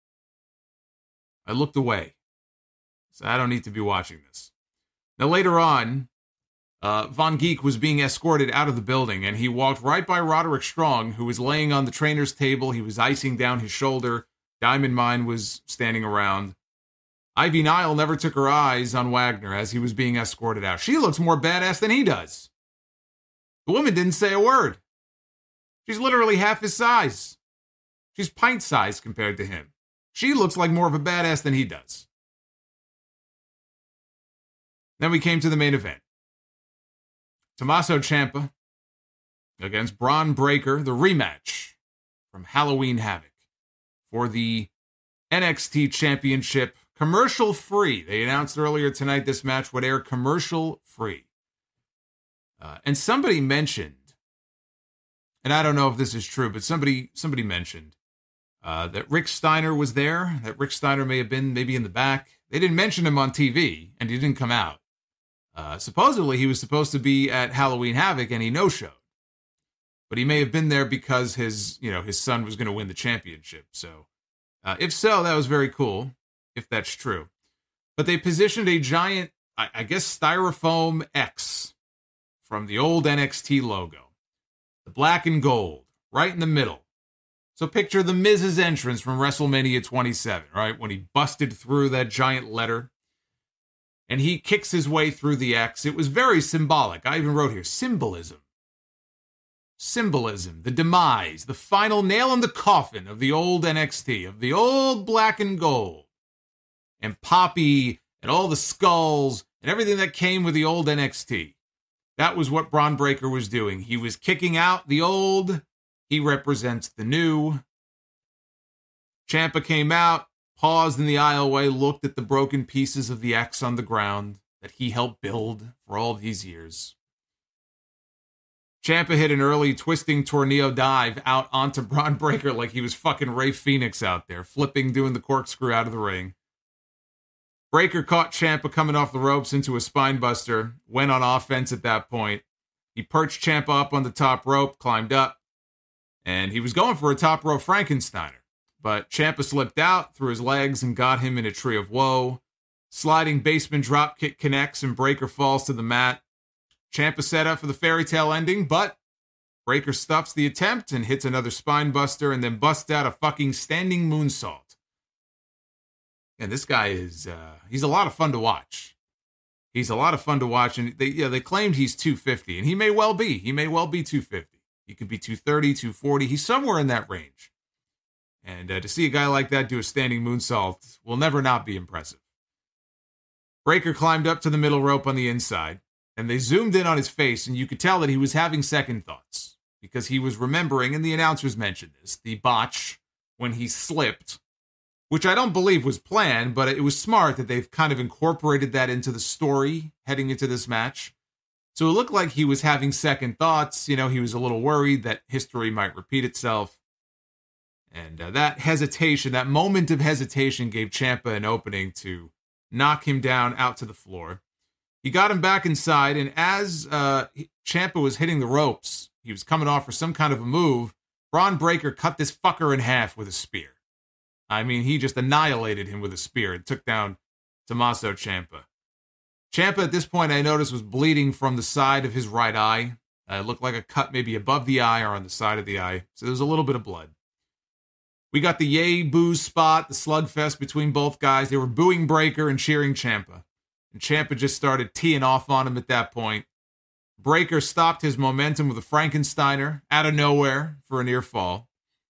I looked away. So I don't need to be watching this. Now later on, Uh, Von Geek was being escorted out of the building, and he walked right by Roderick Strong, who was laying on the trainer's table. He was icing down his shoulder. Diamond Mine was standing around. Ivy Nile never took her eyes on Wagner as he was being escorted out. She looks more badass than he does. The woman didn't say a word. She's literally half his size. She's pint-sized compared to him. She looks like more of a badass than he does. Then we came to the main event. Tommaso Ciampa against Bron Breakker, the rematch from Halloween Havoc for the N X T Championship, commercial free. They announced earlier tonight this match would air commercial free. Uh, and somebody mentioned, and I don't know if this is true, but somebody somebody mentioned uh, that Rick Steiner was there, that Rick Steiner may have been maybe in the back. They didn't mention him on T V, and he didn't come out. Uh, supposedly, he was supposed to be at Halloween Havoc, and he no-showed. But he may have been there because his, you know, his son was going to win the championship. So, uh, if so, that was very cool, if that's true. But they positioned a giant, I, I guess, styrofoam X from the old N X T logo. The black and gold, right in the middle. So picture the Miz's entrance from WrestleMania twenty-seven, right? When he busted through that giant letter. And he kicks his way through the X. It was very symbolic. I even wrote here, symbolism. Symbolism, the demise, the final nail in the coffin of the old N X T, of the old black and gold. And Poppy and all the skulls and everything that came with the old N X T. That was what Bron Breakker was doing. He was kicking out the old. He represents the new. Ciampa came out, paused in the aisleway, looked at the broken pieces of the X on the ground that he helped build for all these years. Ciampa hit an early twisting tornado dive out onto Bron Breakker like he was fucking Ray Phoenix out there, flipping, doing the corkscrew out of the ring. Breakker caught Ciampa coming off the ropes into a spinebuster, went on offense at that point. He perched Ciampa up on the top rope, climbed up, and he was going for a top rope Frankensteiner. But Ciampa slipped out, threw his legs, and got him in a tree of woe. Sliding basement dropkick connects, and Breakker falls to the mat. Ciampa set up for the fairy tale ending, but Breakker stuffs the attempt and hits another spinebuster, and then busts out a fucking standing moonsault. And this guy is, uh, he's a lot of fun to watch. He's a lot of fun to watch, and they, yeah, they claimed he's two fifty, and he may well be. He may well be two fifty. He could be two thirty, two forty. He's somewhere in that range. And uh, to see a guy like that do a standing moonsault will never not be impressive. Breakker climbed up to the middle rope on the inside, and they zoomed in on his face, and you could tell that he was having second thoughts, because he was remembering, and the announcers mentioned this, the botch when he slipped, which I don't believe was planned, but it was smart that they've kind of incorporated that into the story heading into this match. So it looked like he was having second thoughts. You know, he was a little worried that history might repeat itself. And uh, that hesitation, that moment of hesitation gave Ciampa an opening to knock him down out to the floor. He got him back inside, and as uh, Ciampa was hitting the ropes, he was coming off for some kind of a move, Bron Breakker cut this fucker in half with a spear. I mean, he just annihilated him with a spear and took down Tommaso Ciampa. Ciampa, at this point, I noticed, was bleeding from the side of his right eye. Uh, it looked like a cut maybe above the eye or on the side of the eye. So there was a little bit of blood. We got the yay boo spot, the slugfest between both guys. They were booing Breakker and cheering Ciampa. And Ciampa just started teeing off on him at that point. Breakker stopped his momentum with a Frankensteiner out of nowhere for a near fall.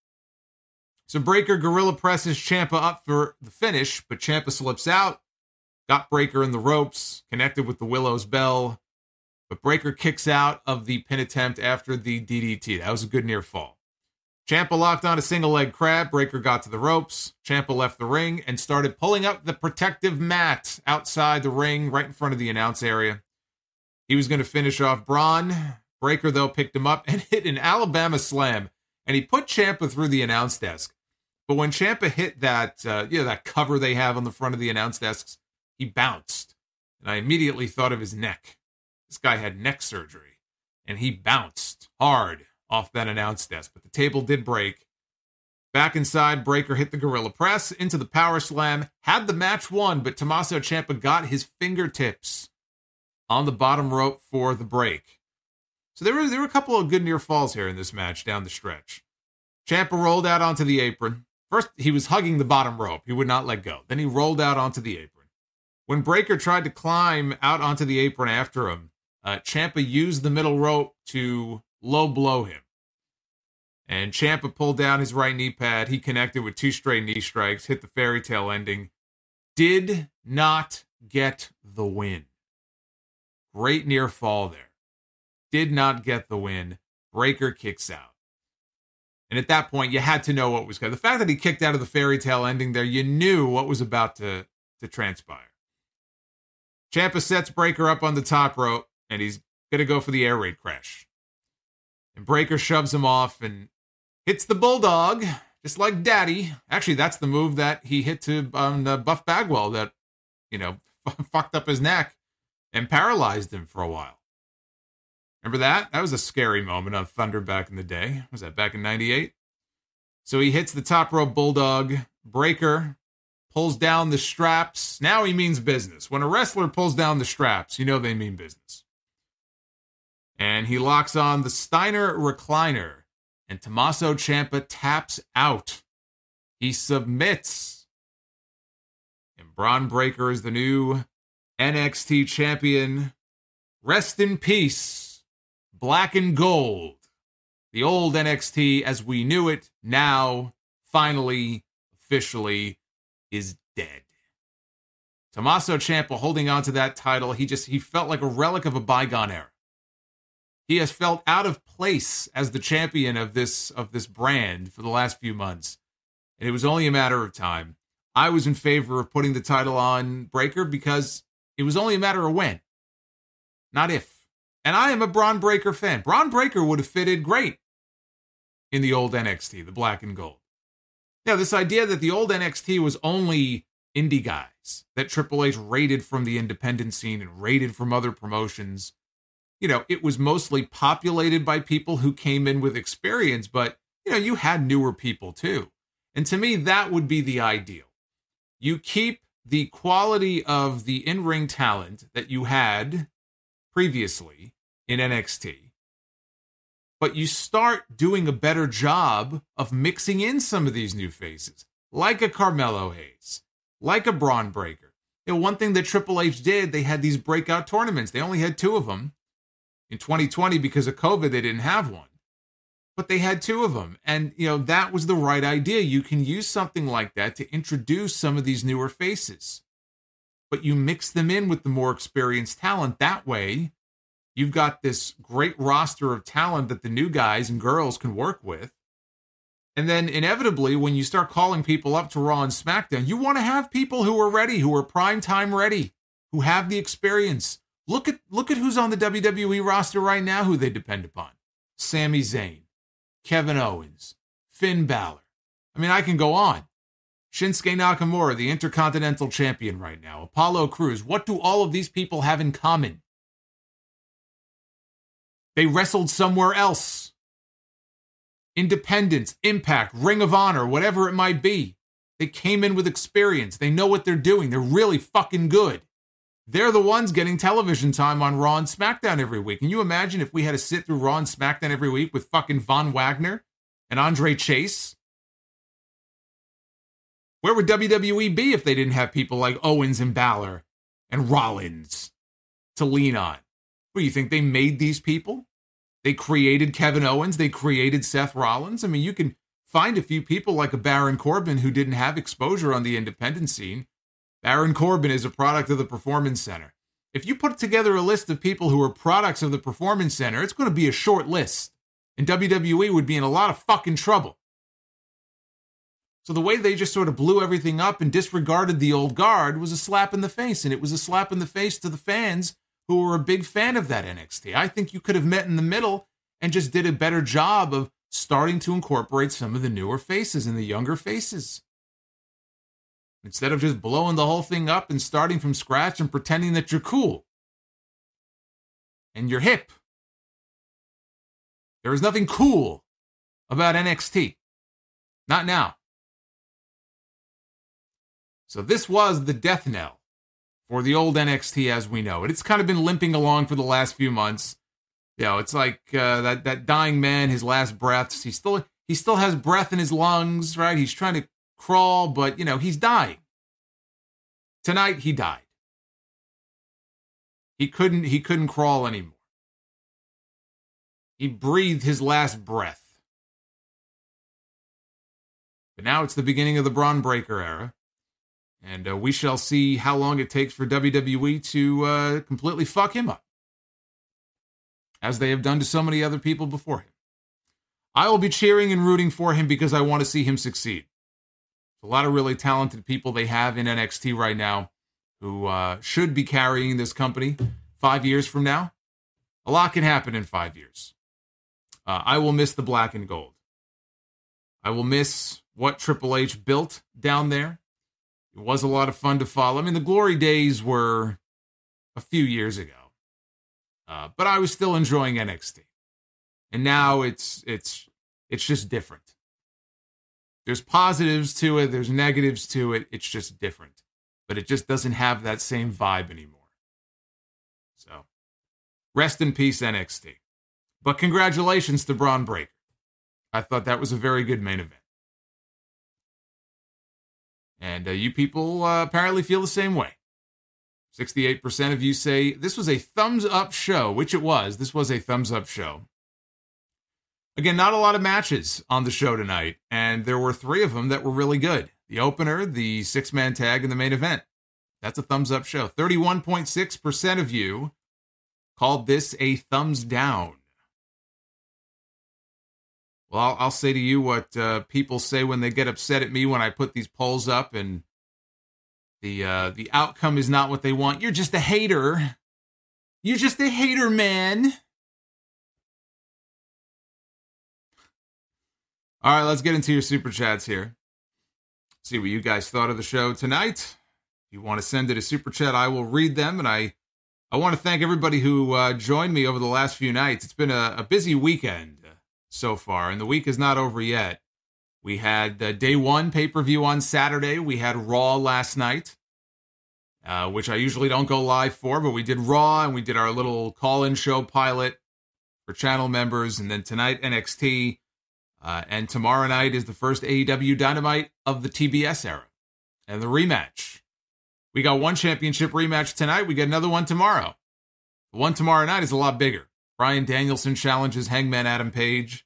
So Breakker gorilla presses Ciampa up for the finish, but Ciampa slips out, got Breakker in the ropes, connected with the Willow's Bell, but Breakker kicks out of the pin attempt after the D D T. That was a good near fall. Ciampa locked on a single leg crab, Breakker got to the ropes, Ciampa left the ring and started pulling up the protective mat outside the ring, right in front of the announce area. He was going to finish off Bron. Breakker, though, picked him up and hit an Alabama slam, and he put Ciampa through the announce desk. But when Ciampa hit that, uh, you know, that cover they have on the front of the announce desks, he bounced. And I immediately thought of his neck. This guy had neck surgery. And he bounced hard off that announce desk. But the table did break. Back inside, Breakker hit the gorilla press into the power slam. Had the match won, but Tommaso Ciampa got his fingertips on the bottom rope for the break. So there were, there were a couple of good near falls here in this match down the stretch. Ciampa rolled out onto the apron. First, he was hugging the bottom rope. He would not let go. Then he rolled out onto the apron. When Breakker tried to climb out onto the apron after him, uh, Ciampa used the middle rope to low blow him. And Ciampa pulled down his right knee pad. He connected with two straight knee strikes, hit the fairy tale ending. Did not get the win. Great near fall there. Did not get the win. Breakker kicks out. And at that point, you had to know what was going to. The fact that he kicked out of the fairy tale ending there, you knew what was about to, to transpire. Ciampa sets Breakker up on the top rope, and he's going to go for the air raid crash. And Breakker shoves him off and hits the bulldog, just like Daddy. Actually, that's the move that he hit to um, uh, Buff Bagwell that you know, f- fucked up his neck and paralyzed him for a while. Remember that? That was a scary moment on Thunder back in the day. Was that back in ninety-eight? So he hits the top rope bulldog breaker, pulls down the straps. Now he means business. When a wrestler pulls down the straps, you know they mean business. And he locks on the Steiner recliner, and Tommaso Ciampa taps out. He submits. And Bron Breakker is the new N X T champion. Rest in peace, black and gold. The old N X T as we knew it now, finally, officially, is dead. Tommaso Ciampa holding on to that title, he just, he felt like a relic of a bygone era. He has felt out of place as the champion of this, of this brand for the last few months. And it was only a matter of time. I was in favor of putting the title on Breakker because it was only a matter of when, not if. And I am a Bron Breakker fan. Bron Breakker would have fitted great in the old N X T, the black and gold. Now, this idea that the old N X T was only indie guys, that Triple H raided from the independent scene and raided from other promotions, you know, it was mostly populated by people who came in with experience, but, you know, you had newer people too. And to me, that would be the ideal. You keep the quality of the in-ring talent that you had previously in N X T, but you start doing a better job of mixing in some of these new faces, like a Carmelo Hayes, like a Bron Breakker. You know, one thing that Triple H did, they had these breakout tournaments. They only had two of them. In twenty twenty, because of COVID, they didn't have one. But they had two of them. And, you know, that was the right idea. You can use something like that to introduce some of these newer faces. But you mix them in with the more experienced talent. That way, you've got this great roster of talent that the new guys and girls can work with. And then inevitably, when you start calling people up to Raw and SmackDown, you want to have people who are ready, who are prime time ready, who have the experience. Look at look at who's on the W W E roster right now, who they depend upon. Sami Zayn, Kevin Owens, Finn Balor. I mean, I can go on. Shinsuke Nakamura, the Intercontinental Champion right now. Apollo Crews. What do all of these people have in common? They wrestled somewhere else. Independence, Impact, Ring of Honor, whatever it might be. They came in with experience. They know what they're doing. They're really fucking good. They're the ones getting television time on Raw and SmackDown every week. Can you imagine if we had to sit through Raw and SmackDown every week with fucking Von Wagner and Andre Chase? Where would W W E be if they didn't have people like Owens and Balor and Rollins to lean on? What, do you think they made these people? They created Kevin Owens. They created Seth Rollins. I mean, you can find a few people like a Baron Corbin who didn't have exposure on the independent scene. Baron Corbin is a product of the Performance Center. If you put together a list of people who are products of the Performance Center, it's going to be a short list. And W W E would be in a lot of fucking trouble. So the way they just sort of blew everything up and disregarded the old guard was a slap in the face. And it was a slap in the face to the fans who were a big fan of that N X T. I think you could have met in the middle and just did a better job of starting to incorporate some of the newer faces and the younger faces. Instead of just blowing the whole thing up and starting from scratch and pretending that you're cool. And you're hip. There is nothing cool about N X T. Not now. So this was the death knell for the old N X T as we know it. It's kind of been limping along for the last few months. You know, it's like uh, that, that dying man, his last breaths. He still, he still has breath in his lungs, right? He's trying to crawl, but, you know, he's dying. Tonight, he died. He couldn't, he couldn't crawl anymore. He breathed his last breath. But now it's the beginning of the Bron Breakker era. And uh, we shall see how long it takes for W W E to uh, completely fuck him up. As they have done to so many other people before him. I will be cheering and rooting for him because I want to see him succeed. A lot of really talented people they have in N X T right now who uh, should be carrying this company five years from now. A lot can happen in five years. Uh, I will miss the black and gold. I will miss what Triple H built down there. It was a lot of fun to follow. I mean, the glory days were a few years ago. Uh, but I was still enjoying N X T. And now it's it's it's just different. There's positives to it, there's negatives to it, it's just different. But it just doesn't have that same vibe anymore. So, rest in peace, N X T. But congratulations to Bron Breakker. I thought that was a very good main event. And uh, you people uh, apparently feel the same way. sixty-eight percent of you say this was a thumbs-up show, which it was. This was a thumbs-up show. Again, not a lot of matches on the show tonight, and there were three of them that were really good. The opener, the six-man tag, and the main event. That's a thumbs-up show. thirty-one point six percent of you called this a thumbs down. Well, I'll, I'll say to you what uh, people say when they get upset at me when I put these polls up and the uh, the outcome is not what they want. You're just a hater. You're just a hater, man. All right, let's get into your super chats here. See what you guys thought of the show tonight. If you want to send it a super chat, I will read them. And I, I want to thank everybody who uh, joined me over the last few nights. It's been a, a busy weekend so far, and the week is not over yet. We had uh, day one pay-per-view on Saturday. We had Raw last night, uh, which I usually don't go live for, but we did Raw, and we did our little call-in show pilot for channel members. And then tonight, N X T. Uh, and tomorrow night is the first A E W Dynamite of the T B S era. And the rematch. We got one championship rematch tonight. We get another one tomorrow. The one tomorrow night is a lot bigger. Bryan Danielson challenges Hangman Adam Page.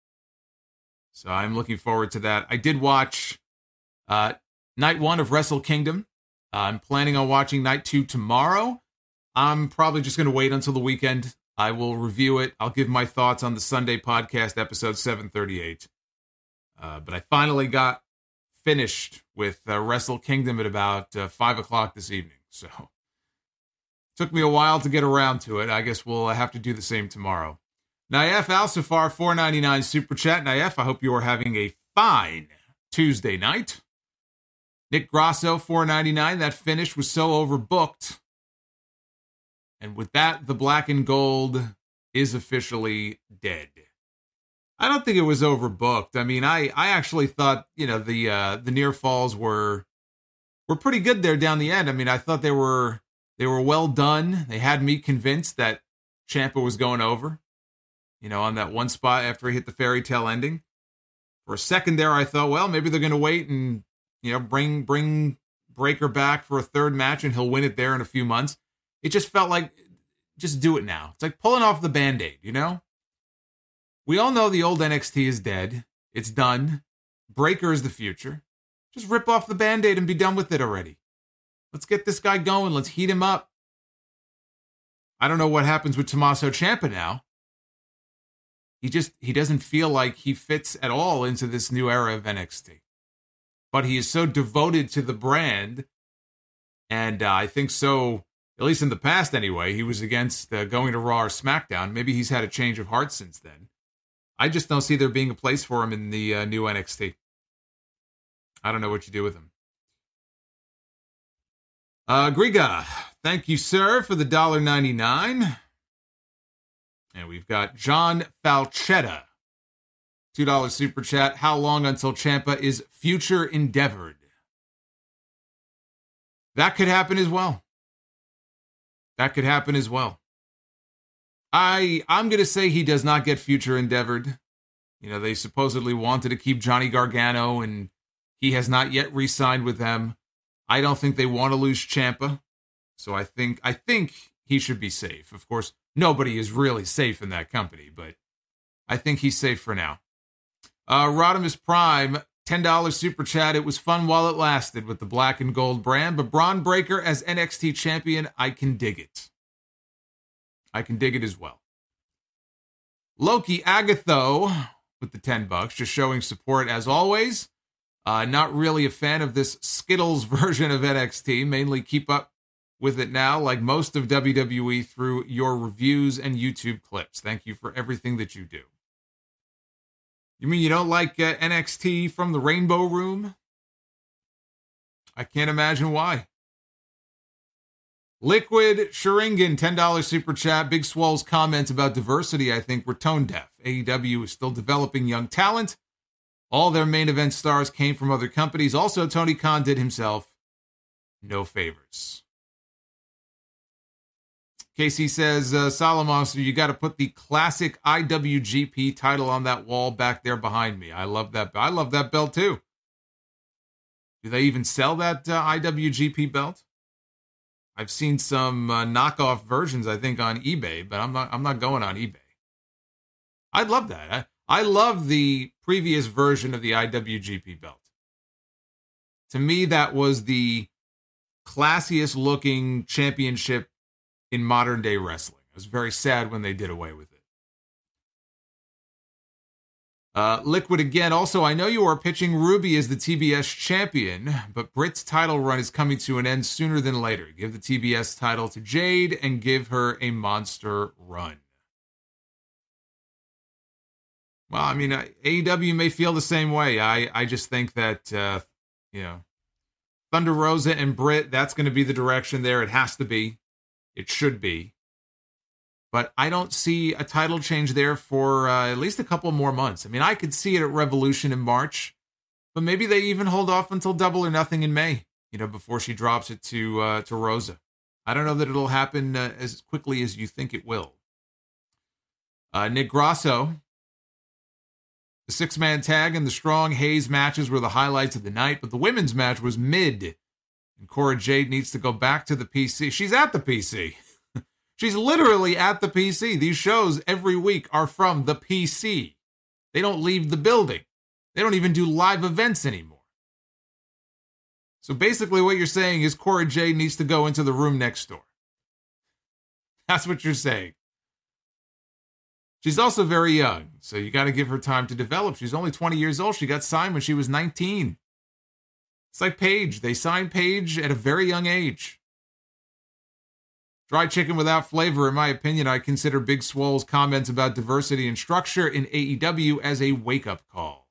So I'm looking forward to that. I did watch uh, night one of Wrestle Kingdom. Uh, I'm planning on watching night two tomorrow. I'm probably just going to wait until the weekend. I will review it. I'll give my thoughts on the Sunday podcast, episode seven thirty-eight. Uh, but I finally got finished with uh, Wrestle Kingdom at about uh, five o'clock this evening. So took me a while to get around to it. I guess we'll have to do the same tomorrow. Naif Al-Safar, four ninety-nine Super Chat. Naif, I hope you are having a fine Tuesday night. Nick Grasso, four ninety-nine. That finish was so overbooked. And with that, the black and gold is officially dead. I don't think it was overbooked. I mean, I, I actually thought, you know, the uh, the near falls were were pretty good there down the end. I mean, I thought they were they were well done. They had me convinced that Ciampa was going over, you know, on that one spot after he hit the fairy tale ending. For a second there, I thought, well, maybe they're going to wait and, you know, bring bring Breakker back for a third match and he'll win it there in a few months. It just felt like, just do it now. It's like pulling off the Band-Aid, you know? We all know the old N X T is dead. It's done. Breakker is the future. Just rip off the Band-Aid and be done with it already. Let's get this guy going. Let's heat him up. I don't know what happens with Tommaso Ciampa now. He just, he doesn't feel like he fits at all into this new era of N X T. But he is so devoted to the brand. And uh, I think so... At least in the past, anyway, he was against uh, going to Raw or SmackDown. Maybe he's had a change of heart since then. I just don't see there being a place for him in the uh, new N X T. I don't know what you do with him. Uh, Griga, thank you, sir, for the one dollar ninety-nine. And we've got John Falchetta, two dollars super chat. How long until Ciampa is future endeavored? That could happen as well. That could happen as well. I, I'm going to say he does not get future endeavored. You know, they supposedly wanted to keep Johnny Gargano, and he has not yet re-signed with them. I don't think they want to lose Ciampa. So I think, I think he should be safe. Of course, nobody is really safe in that company, but I think he's safe for now. Uh, Rodimus Prime, ten dollars super chat. It was fun while it lasted with the black and gold brand, but Bron Breakker as N X T champion, I can dig it. I can dig it as well. Loki Agatho with the ten bucks, just showing support as always. Uh, not really a fan of this Skittles version of N X T. Mainly keep up with it now, like most of W W E, through your reviews and YouTube clips. Thank you for everything that you do. You mean you don't like uh, N X T from the Rainbow Room? I can't imagine why. Liquid Sharingan, ten dollars super chat. Big Swole's comments about diversity, I think, were tone deaf. A E W is still developing young talent. All their main event stars came from other companies. Also, Tony Khan did himself no favors. Casey says, uh, Solomonster, you got to put the classic I W G P title on that wall back there behind me. I love that. I love that belt, too. Do they even sell that uh, I W G P belt? I've seen some uh, knockoff versions, I think, on eBay, but I'm not. I'm not going on eBay. I'd love that. I, I love the previous version of the I W G P belt. To me, that was the classiest looking championship in modern day wrestling. I was very sad when they did away with it. Uh, Liquid again. Also, I know you are pitching Ruby as the T B S champion, but Britt's title run is coming to an end sooner than later. Give the T B S title to Jade and give her a monster run. Well, I mean, A E W may feel the same way. I, I just think that, uh, you know, Thunder Rosa and Britt, that's going to be the direction there. It has to be. It should be. But I don't see a title change there for uh, at least a couple more months. I mean, I could see it at Revolution in March, but maybe they even hold off until Double or Nothing in May, you know, before she drops it to uh, to Rosa. I don't know that it'll happen uh, as quickly as you think it will. Uh, Nick Grasso, the six-man tag and the Strong Hayes matches were the highlights of the night, but the women's match was mid, and Cora Jade needs to go back to the P C. She's at the P C. She's literally at the P C. These shows every week are from the P C. They don't leave the building. They don't even do live events anymore. So basically what you're saying is Cora Jade needs to go into the room next door. That's what you're saying. She's also very young, so you got to give her time to develop. She's only twenty years old. She got signed when she was nineteen. It's like Paige. They signed Paige at a very young age. Dry chicken without flavor, in my opinion. I consider Big Swole's comments about diversity and structure in A E W as a wake-up call.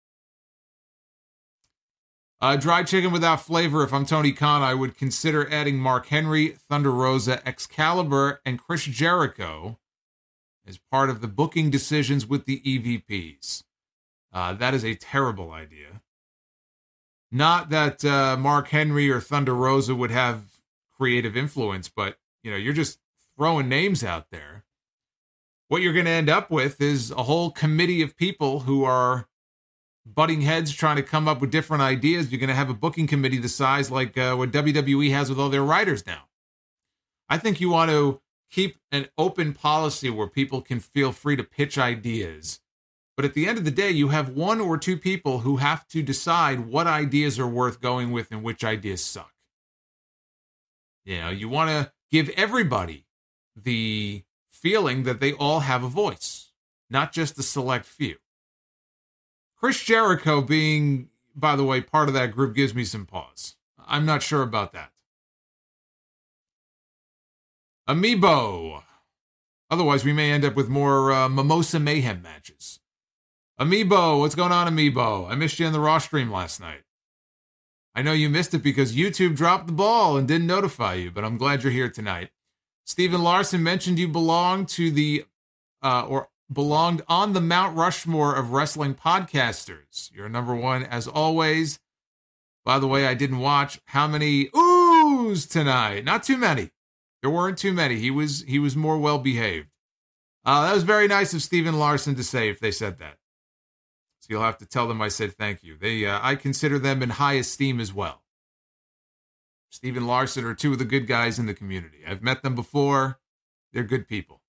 Uh, dry chicken without flavor, if I'm Tony Khan, I would consider adding Mark Henry, Thunder Rosa, Excalibur, and Chris Jericho as part of the booking decisions with the E V Ps. Uh, that is a terrible idea. Not that uh, Mark Henry or Thunder Rosa would have creative influence, but you know, you're just throwing names out there. What you're going to end up with is a whole committee of people who are butting heads trying to come up with different ideas. You're going to have a booking committee the size like uh, what W W E has with all their writers now. I think you want to keep an open policy where people can feel free to pitch ideas. But at the end of the day, you have one or two people who have to decide what ideas are worth going with and which ideas suck. You know, you want to give everybody the feeling that they all have a voice, not just a select few. Chris Jericho being, by the way, part of that group gives me some pause. I'm not sure about that. Amiibo. Otherwise, we may end up with more uh, Mimosa Mayhem matches. Amiibo, what's going on, Amiibo? I missed you in the Raw stream last night. I know you missed it because YouTube dropped the ball and didn't notify you, but I'm glad you're here tonight. Stephen Larson mentioned you belong to the, uh, or belonged on the Mount Rushmore of wrestling podcasters. You're number one as always. By the way, I didn't watch how many oohs tonight. Not too many. There weren't too many. He was he was more well behaved. Uh, that was very nice of Stephen Larson to say if they said that. So you'll have to tell them I said thank you. They, uh, I consider them in high esteem as well. Stephen Larson are two of the good guys in the community. I've met them before. They're good people.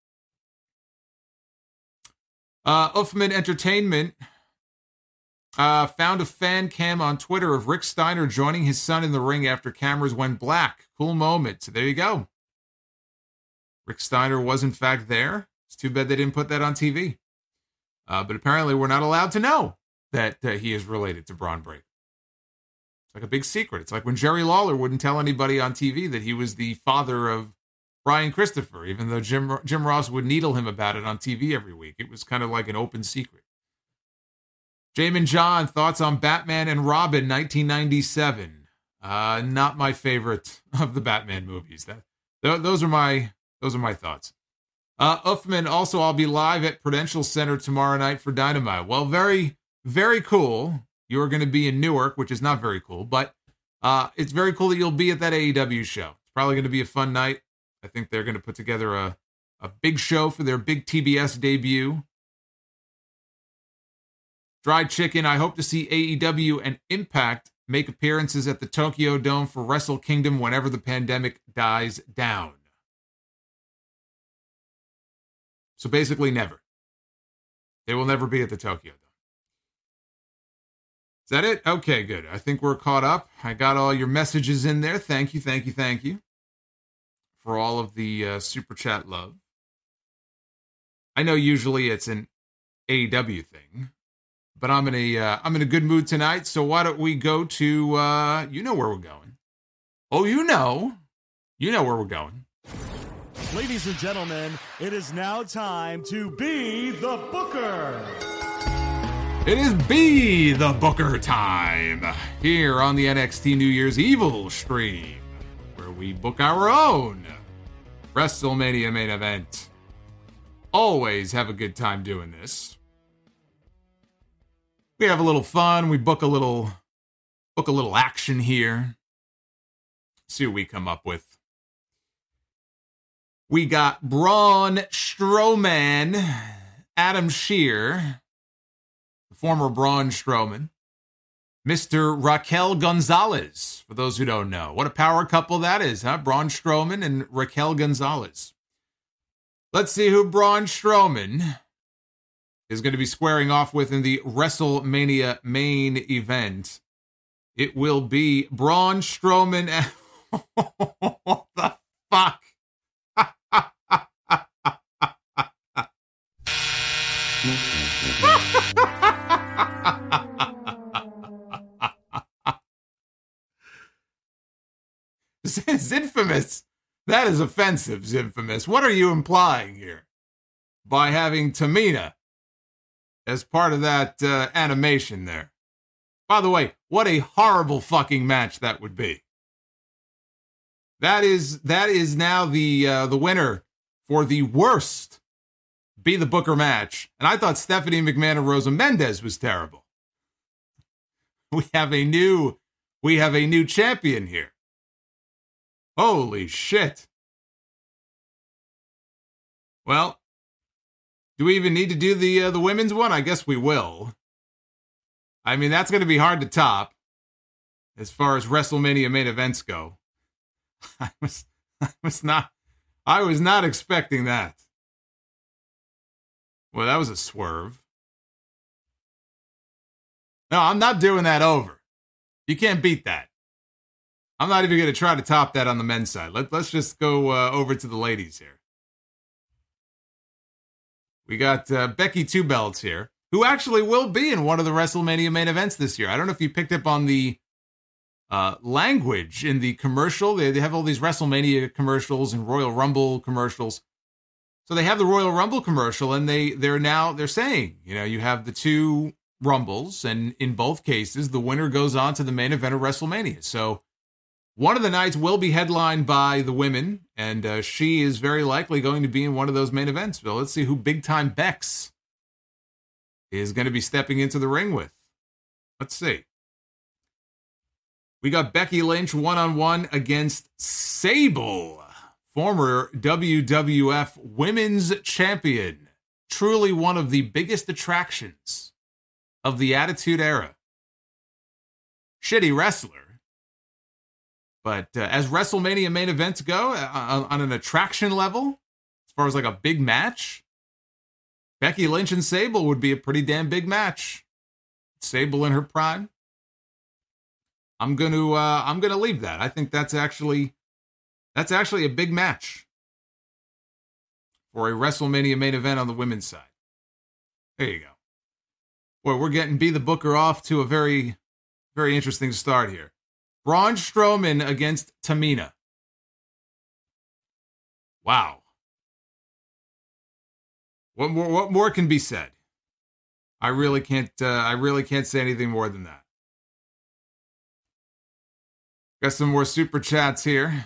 Uh, Uffman Entertainment uh, found a fan cam on Twitter of Rick Steiner joining his son in the ring after cameras went black. Cool moment. So there you go. Rick Steiner was in fact there. It's too bad they didn't put that on T V. Uh, but apparently we're not allowed to know that uh, he is related to Braun Breaker. It's like a big secret. It's like when Jerry Lawler wouldn't tell anybody on T V that he was the father of Brian Christopher, even though Jim Jim Ross would needle him about it on T V every week. It was kind of like an open secret. Jamin John, thoughts on Batman and Robin nineteen ninety-seven. Uh, not my favorite of the Batman movies. That th- those are my those are my thoughts. Uh, Uffman, also, I'll be live at Prudential Center tomorrow night for Dynamite. Well, very, very cool. You're going to be in Newark, which is not very cool, but uh, it's very cool that you'll be at that A E W show. It's probably going to be a fun night. I think they're going to put together a, a big show for their big T B S debut. Dried Chicken, I hope to see A E W and Impact make appearances at the Tokyo Dome for Wrestle Kingdom whenever the pandemic dies down. So basically never. They will never be at the Tokyo Dome. Is that it? Okay, good. I think we're caught up. I got all your messages in there. Thank you, thank you, thank you for all of the uh, super chat love. I know usually it's an A E W thing, but I'm in a uh, I'm in a good mood tonight. So why don't we go to uh, you know where we're going? Oh, you know, you know where we're going. Ladies and gentlemen, it is now time to be the Booker. It is Be the Booker time here on the N X T New Year's Evil stream, where we book our own WrestleMania main event. Always have a good time doing this. We have a little fun. We book a little, book a little action here. See what we come up with. We got Braun Strowman, Adam Shear, the former Braun Strowman, Mister Raquel Gonzalez, for those who don't know. What a power couple that is, huh? Braun Strowman and Raquel Gonzalez. Let's see who Braun Strowman is going to be squaring off with in the WrestleMania main event. It will be Braun Strowman and... what the fuck? Zinfamous. That is offensive, Zinfamous. What are you implying here by having Tamina as part of that uh, animation there? By the way, what a horrible fucking match that would be. That is that is now the uh, the winner for the worst Be the Booker match. And I thought Stephanie McMahon and Rosa Mendez was terrible. We have a new we have a new champion here. Holy shit. Well, do we even need to do the uh, the women's one? I guess we will. I mean, that's going to be hard to top as far as WrestleMania main events go. I was I was not I was not expecting that. Well, that was a swerve. No, I'm not doing that over. You can't beat that. I'm not even going to try to top that on the men's side. Let, let's just go uh, over to the ladies here. We got uh, Becky Two Belts here, who actually will be in one of the WrestleMania main events this year. I don't know if you picked up on the uh, language in the commercial. They, they have all these WrestleMania commercials and Royal Rumble commercials. So they have the Royal Rumble commercial, and they, they're now, they're saying, you know, you have the two Rumbles, and in both cases, the winner goes on to the main event of WrestleMania. So one of the nights will be headlined by the women, and uh, she is very likely going to be in one of those main events. So let's see who Big Time Bex is going to be stepping into the ring with. Let's see. We got Becky Lynch one-on-one against Sable, former W W F Women's Champion. Truly one of the biggest attractions of the Attitude Era. Shitty wrestler. But uh, as WrestleMania main events go, uh, on an attraction level, as far as like a big match, Becky Lynch and Sable would be a pretty damn big match. Sable in her prime. I'm going to uh, I'm going to leave that. I think that's actually that's actually a big match for a WrestleMania main event on the women's side. There you go. Boy, we're getting Be the Booker off to a very, very interesting start here. Braun Strowman against Tamina. Wow. What more? What more can be said? I really can't. Uh, I really can't say anything more than that. Got some more super chats here.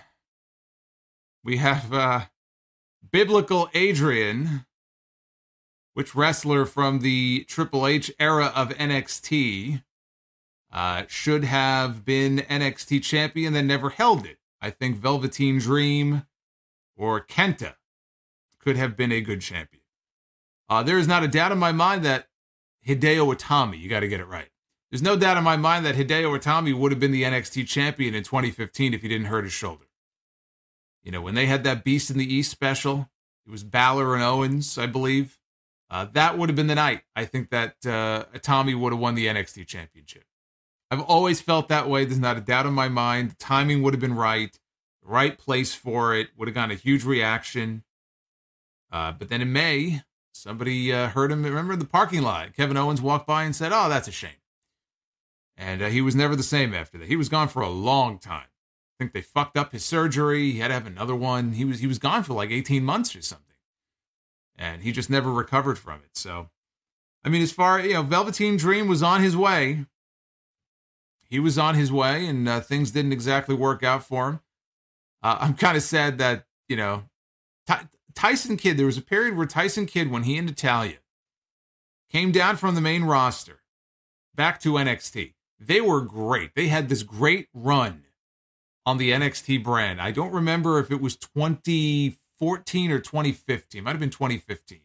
We have uh, Biblical Adrian. Which wrestler from the Triple H era of N X T uh, should have been N X T champion then never held it? I think Velveteen Dream or Kenta could have been a good champion. Uh, there is not a doubt in my mind that Hideo Itami, you got to get it right. There's no doubt in my mind that Hideo Itami would have been the N X T champion in twenty fifteen if he didn't hurt his shoulder. You know, when they had that Beast in the East special, it was Balor and Owens, I believe. Uh, that would have been the night. I think that uh, Itami would have won the N X T championship. I've always felt that way. There's not a doubt in my mind. The timing would have been right. The right place for it. Would have gotten a huge reaction. Uh, but then in May, somebody uh, heard him. Remember in the parking lot? Kevin Owens walked by and said, "Oh, that's a shame." And uh, he was never the same after that. He was gone for a long time. I think they fucked up his surgery. He had to have another one. He was he was gone for like eighteen months or something. And he just never recovered from it. So, I mean, as far, you know, Velveteen Dream was on his way. He was on his way, and uh, things didn't exactly work out for him. Uh, I'm kind of sad that, you know, Ty- Tyson Kidd, there was a period where Tyson Kidd, when he and Natalya came down from the main roster back to N X T, they were great. They had this great run on the N X T brand. I don't remember if it was twenty fourteen or twenty fifteen. Might have been twenty fifteen.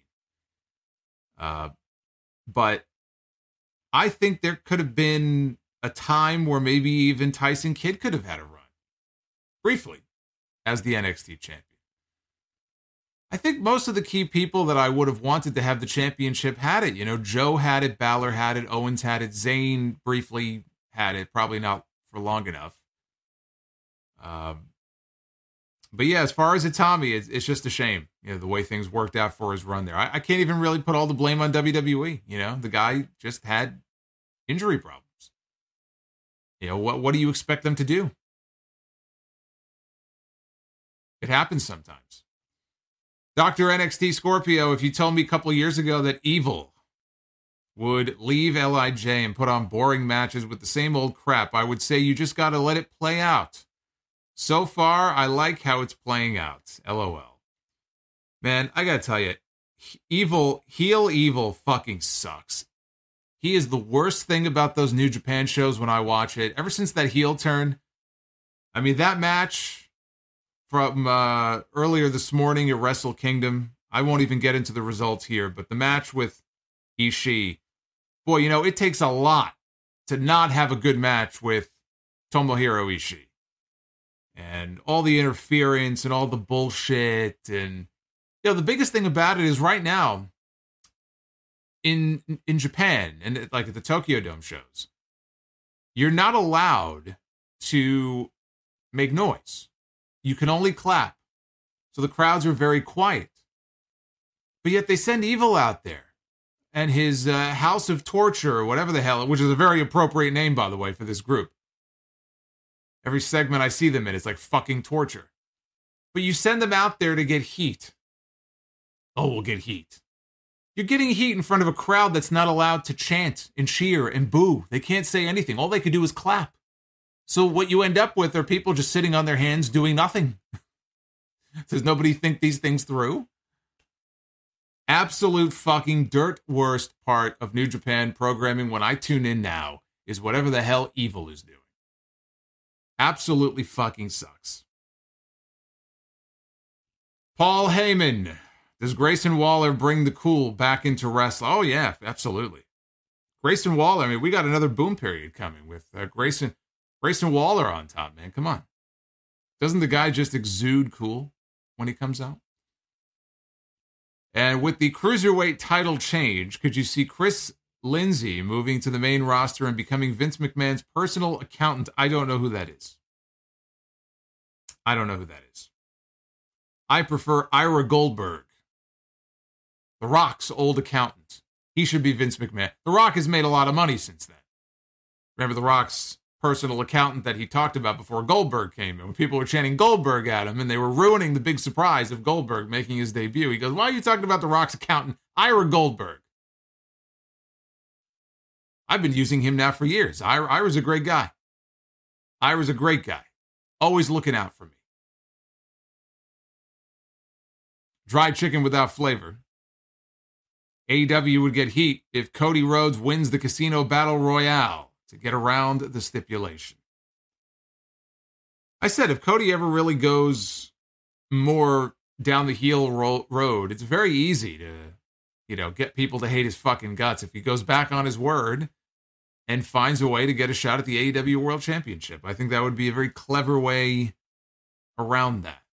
Uh, but I think there could have been a time where maybe even Tyson Kidd could have had a run briefly as the N X T champion. I think most of the key people that I would have wanted to have the championship had it. You know, Joe had it, Balor had it, Owens had it, Zayn briefly had it, probably not for long enough. Um, But yeah, as far as Itami, it's, it's just a shame, you know, the way things worked out for his run there. I, I can't even really put all the blame on W W E. You know, the guy just had injury problems. You know, what what do you expect them to do? It happens sometimes. Doctor N X T Scorpio, if you told me a couple of years ago that Evil would leave L I J and put on boring matches with the same old crap, I would say you just got to let it play out. So far, I like how it's playing out. LOL. Man, I gotta tell you, Evil, heel Evil fucking sucks. He is the worst thing about those New Japan shows when I watch it. Ever since that heel turn, I mean, that match from uh, earlier this morning at Wrestle Kingdom, I won't even get into the results here, but the match with Ishii, boy, you know, it takes a lot to not have a good match with Tomohiro Ishii. And all the interference and all the bullshit. And, you know, the biggest thing about it is right now in in Japan and like at the Tokyo Dome shows, you're not allowed to make noise. You can only clap. So the crowds are very quiet. But yet they send Evil out there and his uh, House of Torture or whatever the hell, which is a very appropriate name, by the way, for this group. Every segment I see them in, it's like fucking torture. But you send them out there to get heat. Oh, we'll get heat. You're getting heat in front of a crowd that's not allowed to chant and cheer and boo. They can't say anything. All they could do is clap. So what you end up with are people just sitting on their hands doing nothing. Does nobody think these things through? Absolute fucking dirt worst part of New Japan programming when I tune in now is whatever the hell Evil is doing. Absolutely fucking sucks. Paul Heyman. Does Grayson Waller bring the cool back into wrestling? Oh, yeah, absolutely. Grayson Waller, I mean, we got another boom period coming with uh, Grayson, Grayson Waller on top, man. Come on. Doesn't the guy just exude cool when he comes out? And with the Cruiserweight title change, could you see Chris Lindsay moving to the main roster and becoming Vince McMahon's personal accountant? I don't know who that is. I don't know who that is. I prefer Ira Goldberg, The Rock's old accountant. He should be Vince McMahon. The Rock has made a lot of money since then. Remember The Rock's personal accountant that he talked about before Goldberg came in, when people were chanting Goldberg at him and they were ruining the big surprise of Goldberg making his debut. He goes, why are you talking about The Rock's accountant, Ira Goldberg? I've been using him now for years. Ira, Ira's a great guy. Ira's a great guy. Always looking out for me. Dried chicken without flavor. A E W would get heat if Cody Rhodes wins the Casino Battle Royale to get around the stipulation. I said if Cody ever really goes more down the heel ro- road, it's very easy to, you know, get people to hate his fucking guts if he goes back on his word and finds a way to get a shot at the A E W World Championship. I think that would be a very clever way around that.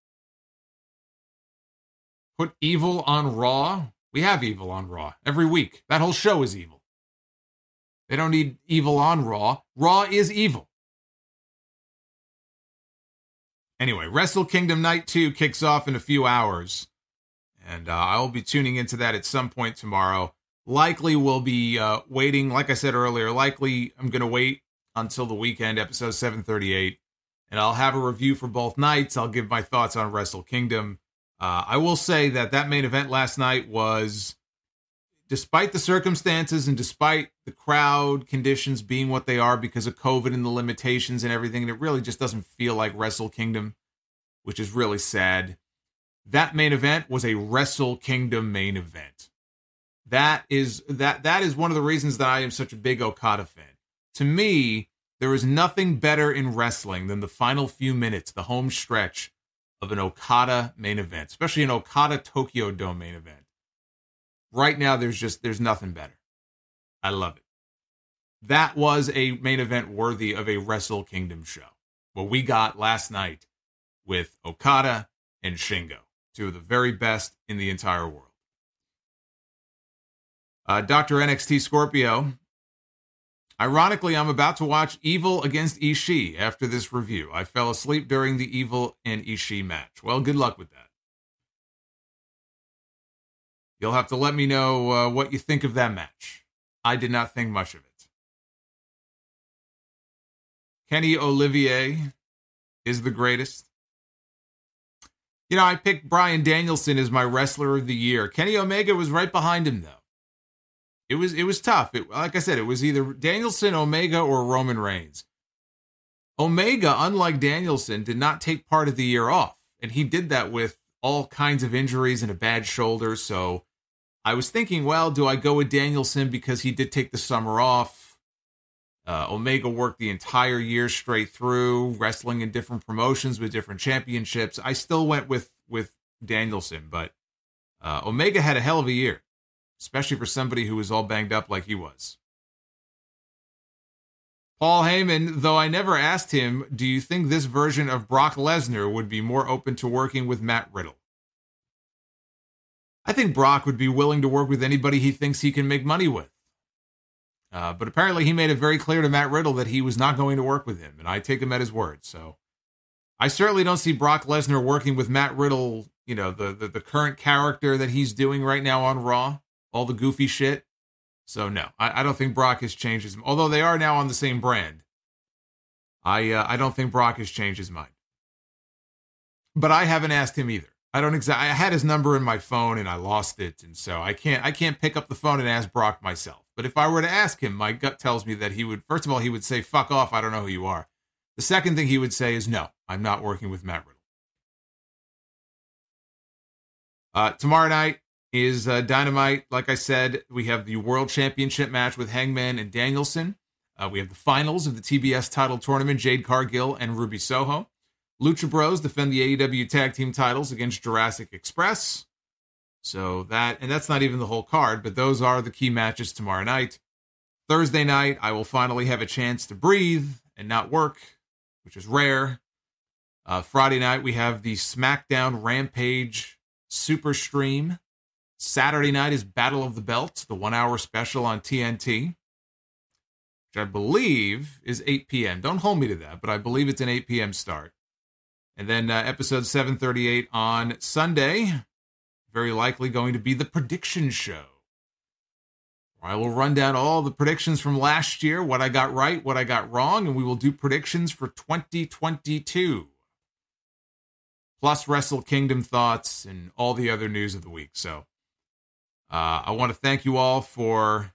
Put Evil on Raw. We have Evil on Raw every week. That whole show is evil. They don't need Evil on Raw. Raw is evil. Anyway, Wrestle Kingdom Night two kicks off in a few hours. And uh, I'll be tuning into that at some point tomorrow. Likely we'll be uh, waiting, like I said earlier, likely I'm going to wait until the weekend, episode seven thirty-eight. And I'll have a review for both nights. I'll give my thoughts on Wrestle Kingdom. Uh, I will say that that main event last night was, despite the circumstances and despite the crowd conditions being what they are because of COVID and the limitations and everything, and it really just doesn't feel like Wrestle Kingdom, which is really sad. That main event was a Wrestle Kingdom main event. That is that that is one of the reasons that I am such a big Okada fan. To me, there is nothing better in wrestling than the final few minutes, the home stretch of an Okada main event, especially an Okada Tokyo Dome main event. Right now, there's just, there's nothing better. I love it. That was a main event worthy of a Wrestle Kingdom show. What we got last night with Okada and Shingo, two of the very best in the entire world. Uh, Doctor N X T Scorpio. Ironically, I'm about to watch Evil against Ishii after this review. I fell asleep during the Evil and Ishii match. Well, good luck with that. You'll have to let me know uh, what you think of that match. I did not think much of it. Kenny Olivier is the greatest. You know, I picked Bryan Danielson as my wrestler of the year. Kenny Omega was right behind him, though. It was it was tough. It, like I said, it was either Danielson, Omega, or Roman Reigns. Omega, unlike Danielson, did not take part of the year off. And he did that with all kinds of injuries and a bad shoulder. So I was thinking, well, do I go with Danielson because he did take the summer off? Uh, Omega worked the entire year straight through, wrestling in different promotions with different championships. I still went with, with Danielson, but uh, Omega had a hell of a year, especially for somebody who was all banged up like he was. Paul Heyman, though I never asked him, do you think this version of Brock Lesnar would be more open to working with Matt Riddle? I think Brock would be willing to work with anybody he thinks he can make money with. Uh, but apparently he made it very clear to Matt Riddle that he was not going to work with him, and I take him at his word. So I certainly don't see Brock Lesnar working with Matt Riddle, you know, the, the, the current character that he's doing right now on Raw. All the goofy shit. So no, I, I don't think Brock has changed his, although they are now on the same brand. I uh, I don't think Brock has changed his mind. But I haven't asked him either. I don't exactly. I had his number in my phone and I lost it, and so I can't I can't pick up the phone and ask Brock myself. But if I were to ask him, my gut tells me that he would. First of all, he would say, "Fuck off! I don't know who you are." The second thing he would say is, "No, I'm not working with Matt Riddle." Uh, tomorrow night is uh, Dynamite. Like I said, we have the World Championship match with Hangman and Danielson. Uh, we have the finals of the T B S title tournament, Jade Cargill and Ruby Soho. Lucha Bros defend the A E W tag team titles against Jurassic Express. So that, and that's not even the whole card, but those are the key matches tomorrow night. Thursday night, I will finally have a chance to breathe and not work, which is rare. Uh, Friday night, we have the SmackDown Rampage Super Stream. Saturday night is Battle of the Belts, the one-hour special on T N T, which I believe is eight p.m. Don't hold me to that, but I believe it's an eight p.m. start. And then uh, episode seven thirty-eight on Sunday, very likely going to be the prediction show, where I will run down all the predictions from last year, what I got right, what I got wrong, and we will do predictions for twenty twenty-two. Plus Wrestle Kingdom thoughts and all the other news of the week. So Uh, I want to thank you all for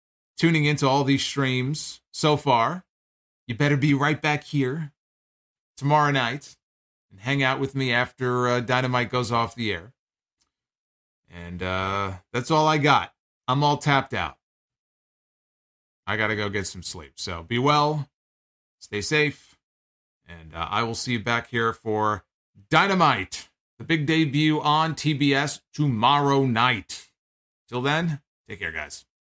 tuning into all these streams so far. You better be right back here tomorrow night and hang out with me after uh, Dynamite goes off the air. And uh, that's all I got. I'm all tapped out. I got to go get some sleep. So be well, stay safe, and uh, I will see you back here for Dynamite, the big debut on T B S tomorrow night. Till then, take care, guys.